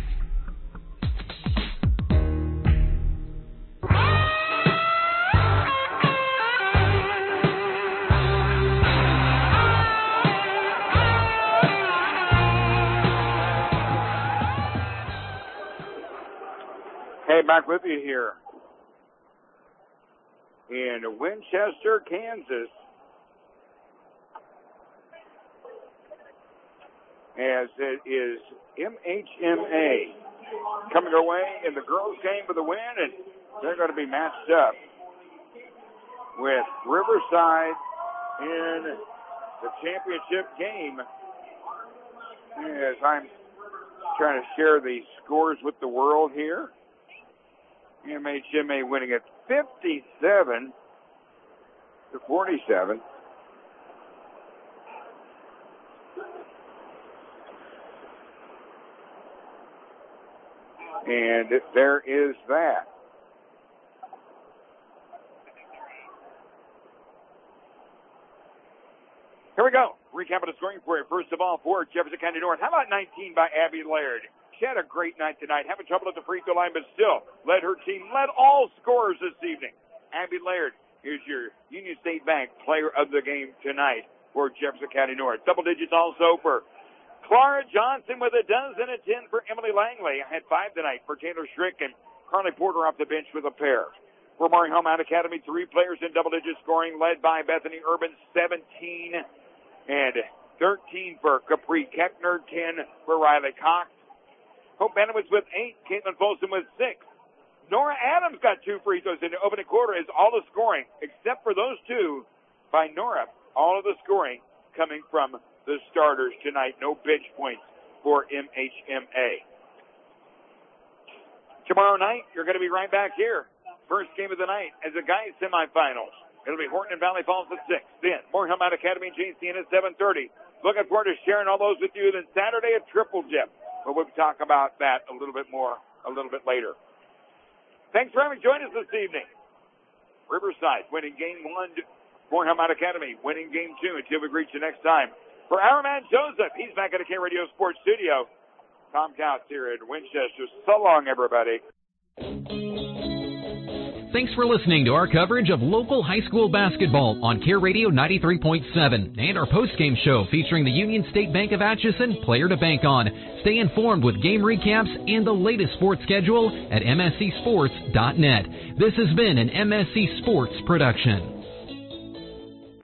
Hey, back with you here in Winchester, Kansas, as it is M H M A coming our way in the girls' game with a win, and they're going to be matched up with Riverside in the championship game. As I'm trying to share the scores with the world here. M H M A winning at fifty-seven to forty-seven. And there is that. Here we go. Recap of the scoring for you. First of all, for Jefferson County North. How about nineteen by Abby Laird? She had a great night tonight, having trouble at the free throw line, but still led her team, led all scorers this evening. Abby Laird is your Union State Bank player of the game tonight for Jefferson County North. Double digits also for Clara Johnson with a dozen and ten for Emily Langley. I had five tonight for Taylor Schrick and Carly Porter off the bench with a pair. For Morehead Academy, three players in double digit scoring, led by Bethany Urban, seventeen and thirteen for Capri Keckner, ten for Riley Cox. Hope Benowitz with eight, Caitlin Folsom with six. Nora Adams got two free throws in the opening quarter. Is all the scoring, except for those two by Nora. All of the scoring coming from the starters tonight. No bench points for M H M A. Tomorrow night, you're going to be right back here. First game of the night as the guys semifinals. It'll be Horton and Valley Falls at six. Then Morehead Academy and J C N at seven thirty. Looking forward to sharing all those with you. Then Saturday at Triple Dip. But we'll talk about that a little bit more a little bit later. Thanks for having joined us this evening. Riverside winning game one. Morehead Academy winning game two. Until we reach you next time. For our man Joseph, he's back at the K Radio Sports Studio. Tom Couts here in Winchester. So long, everybody. Thanks for listening to our coverage of local high school basketball on Care Radio ninety-three point seven and our postgame show featuring the Union State Bank of Atchison player to bank on. Stay informed with game recaps and the latest sports schedule at m s c sports dot net. This has been an M S C Sports production.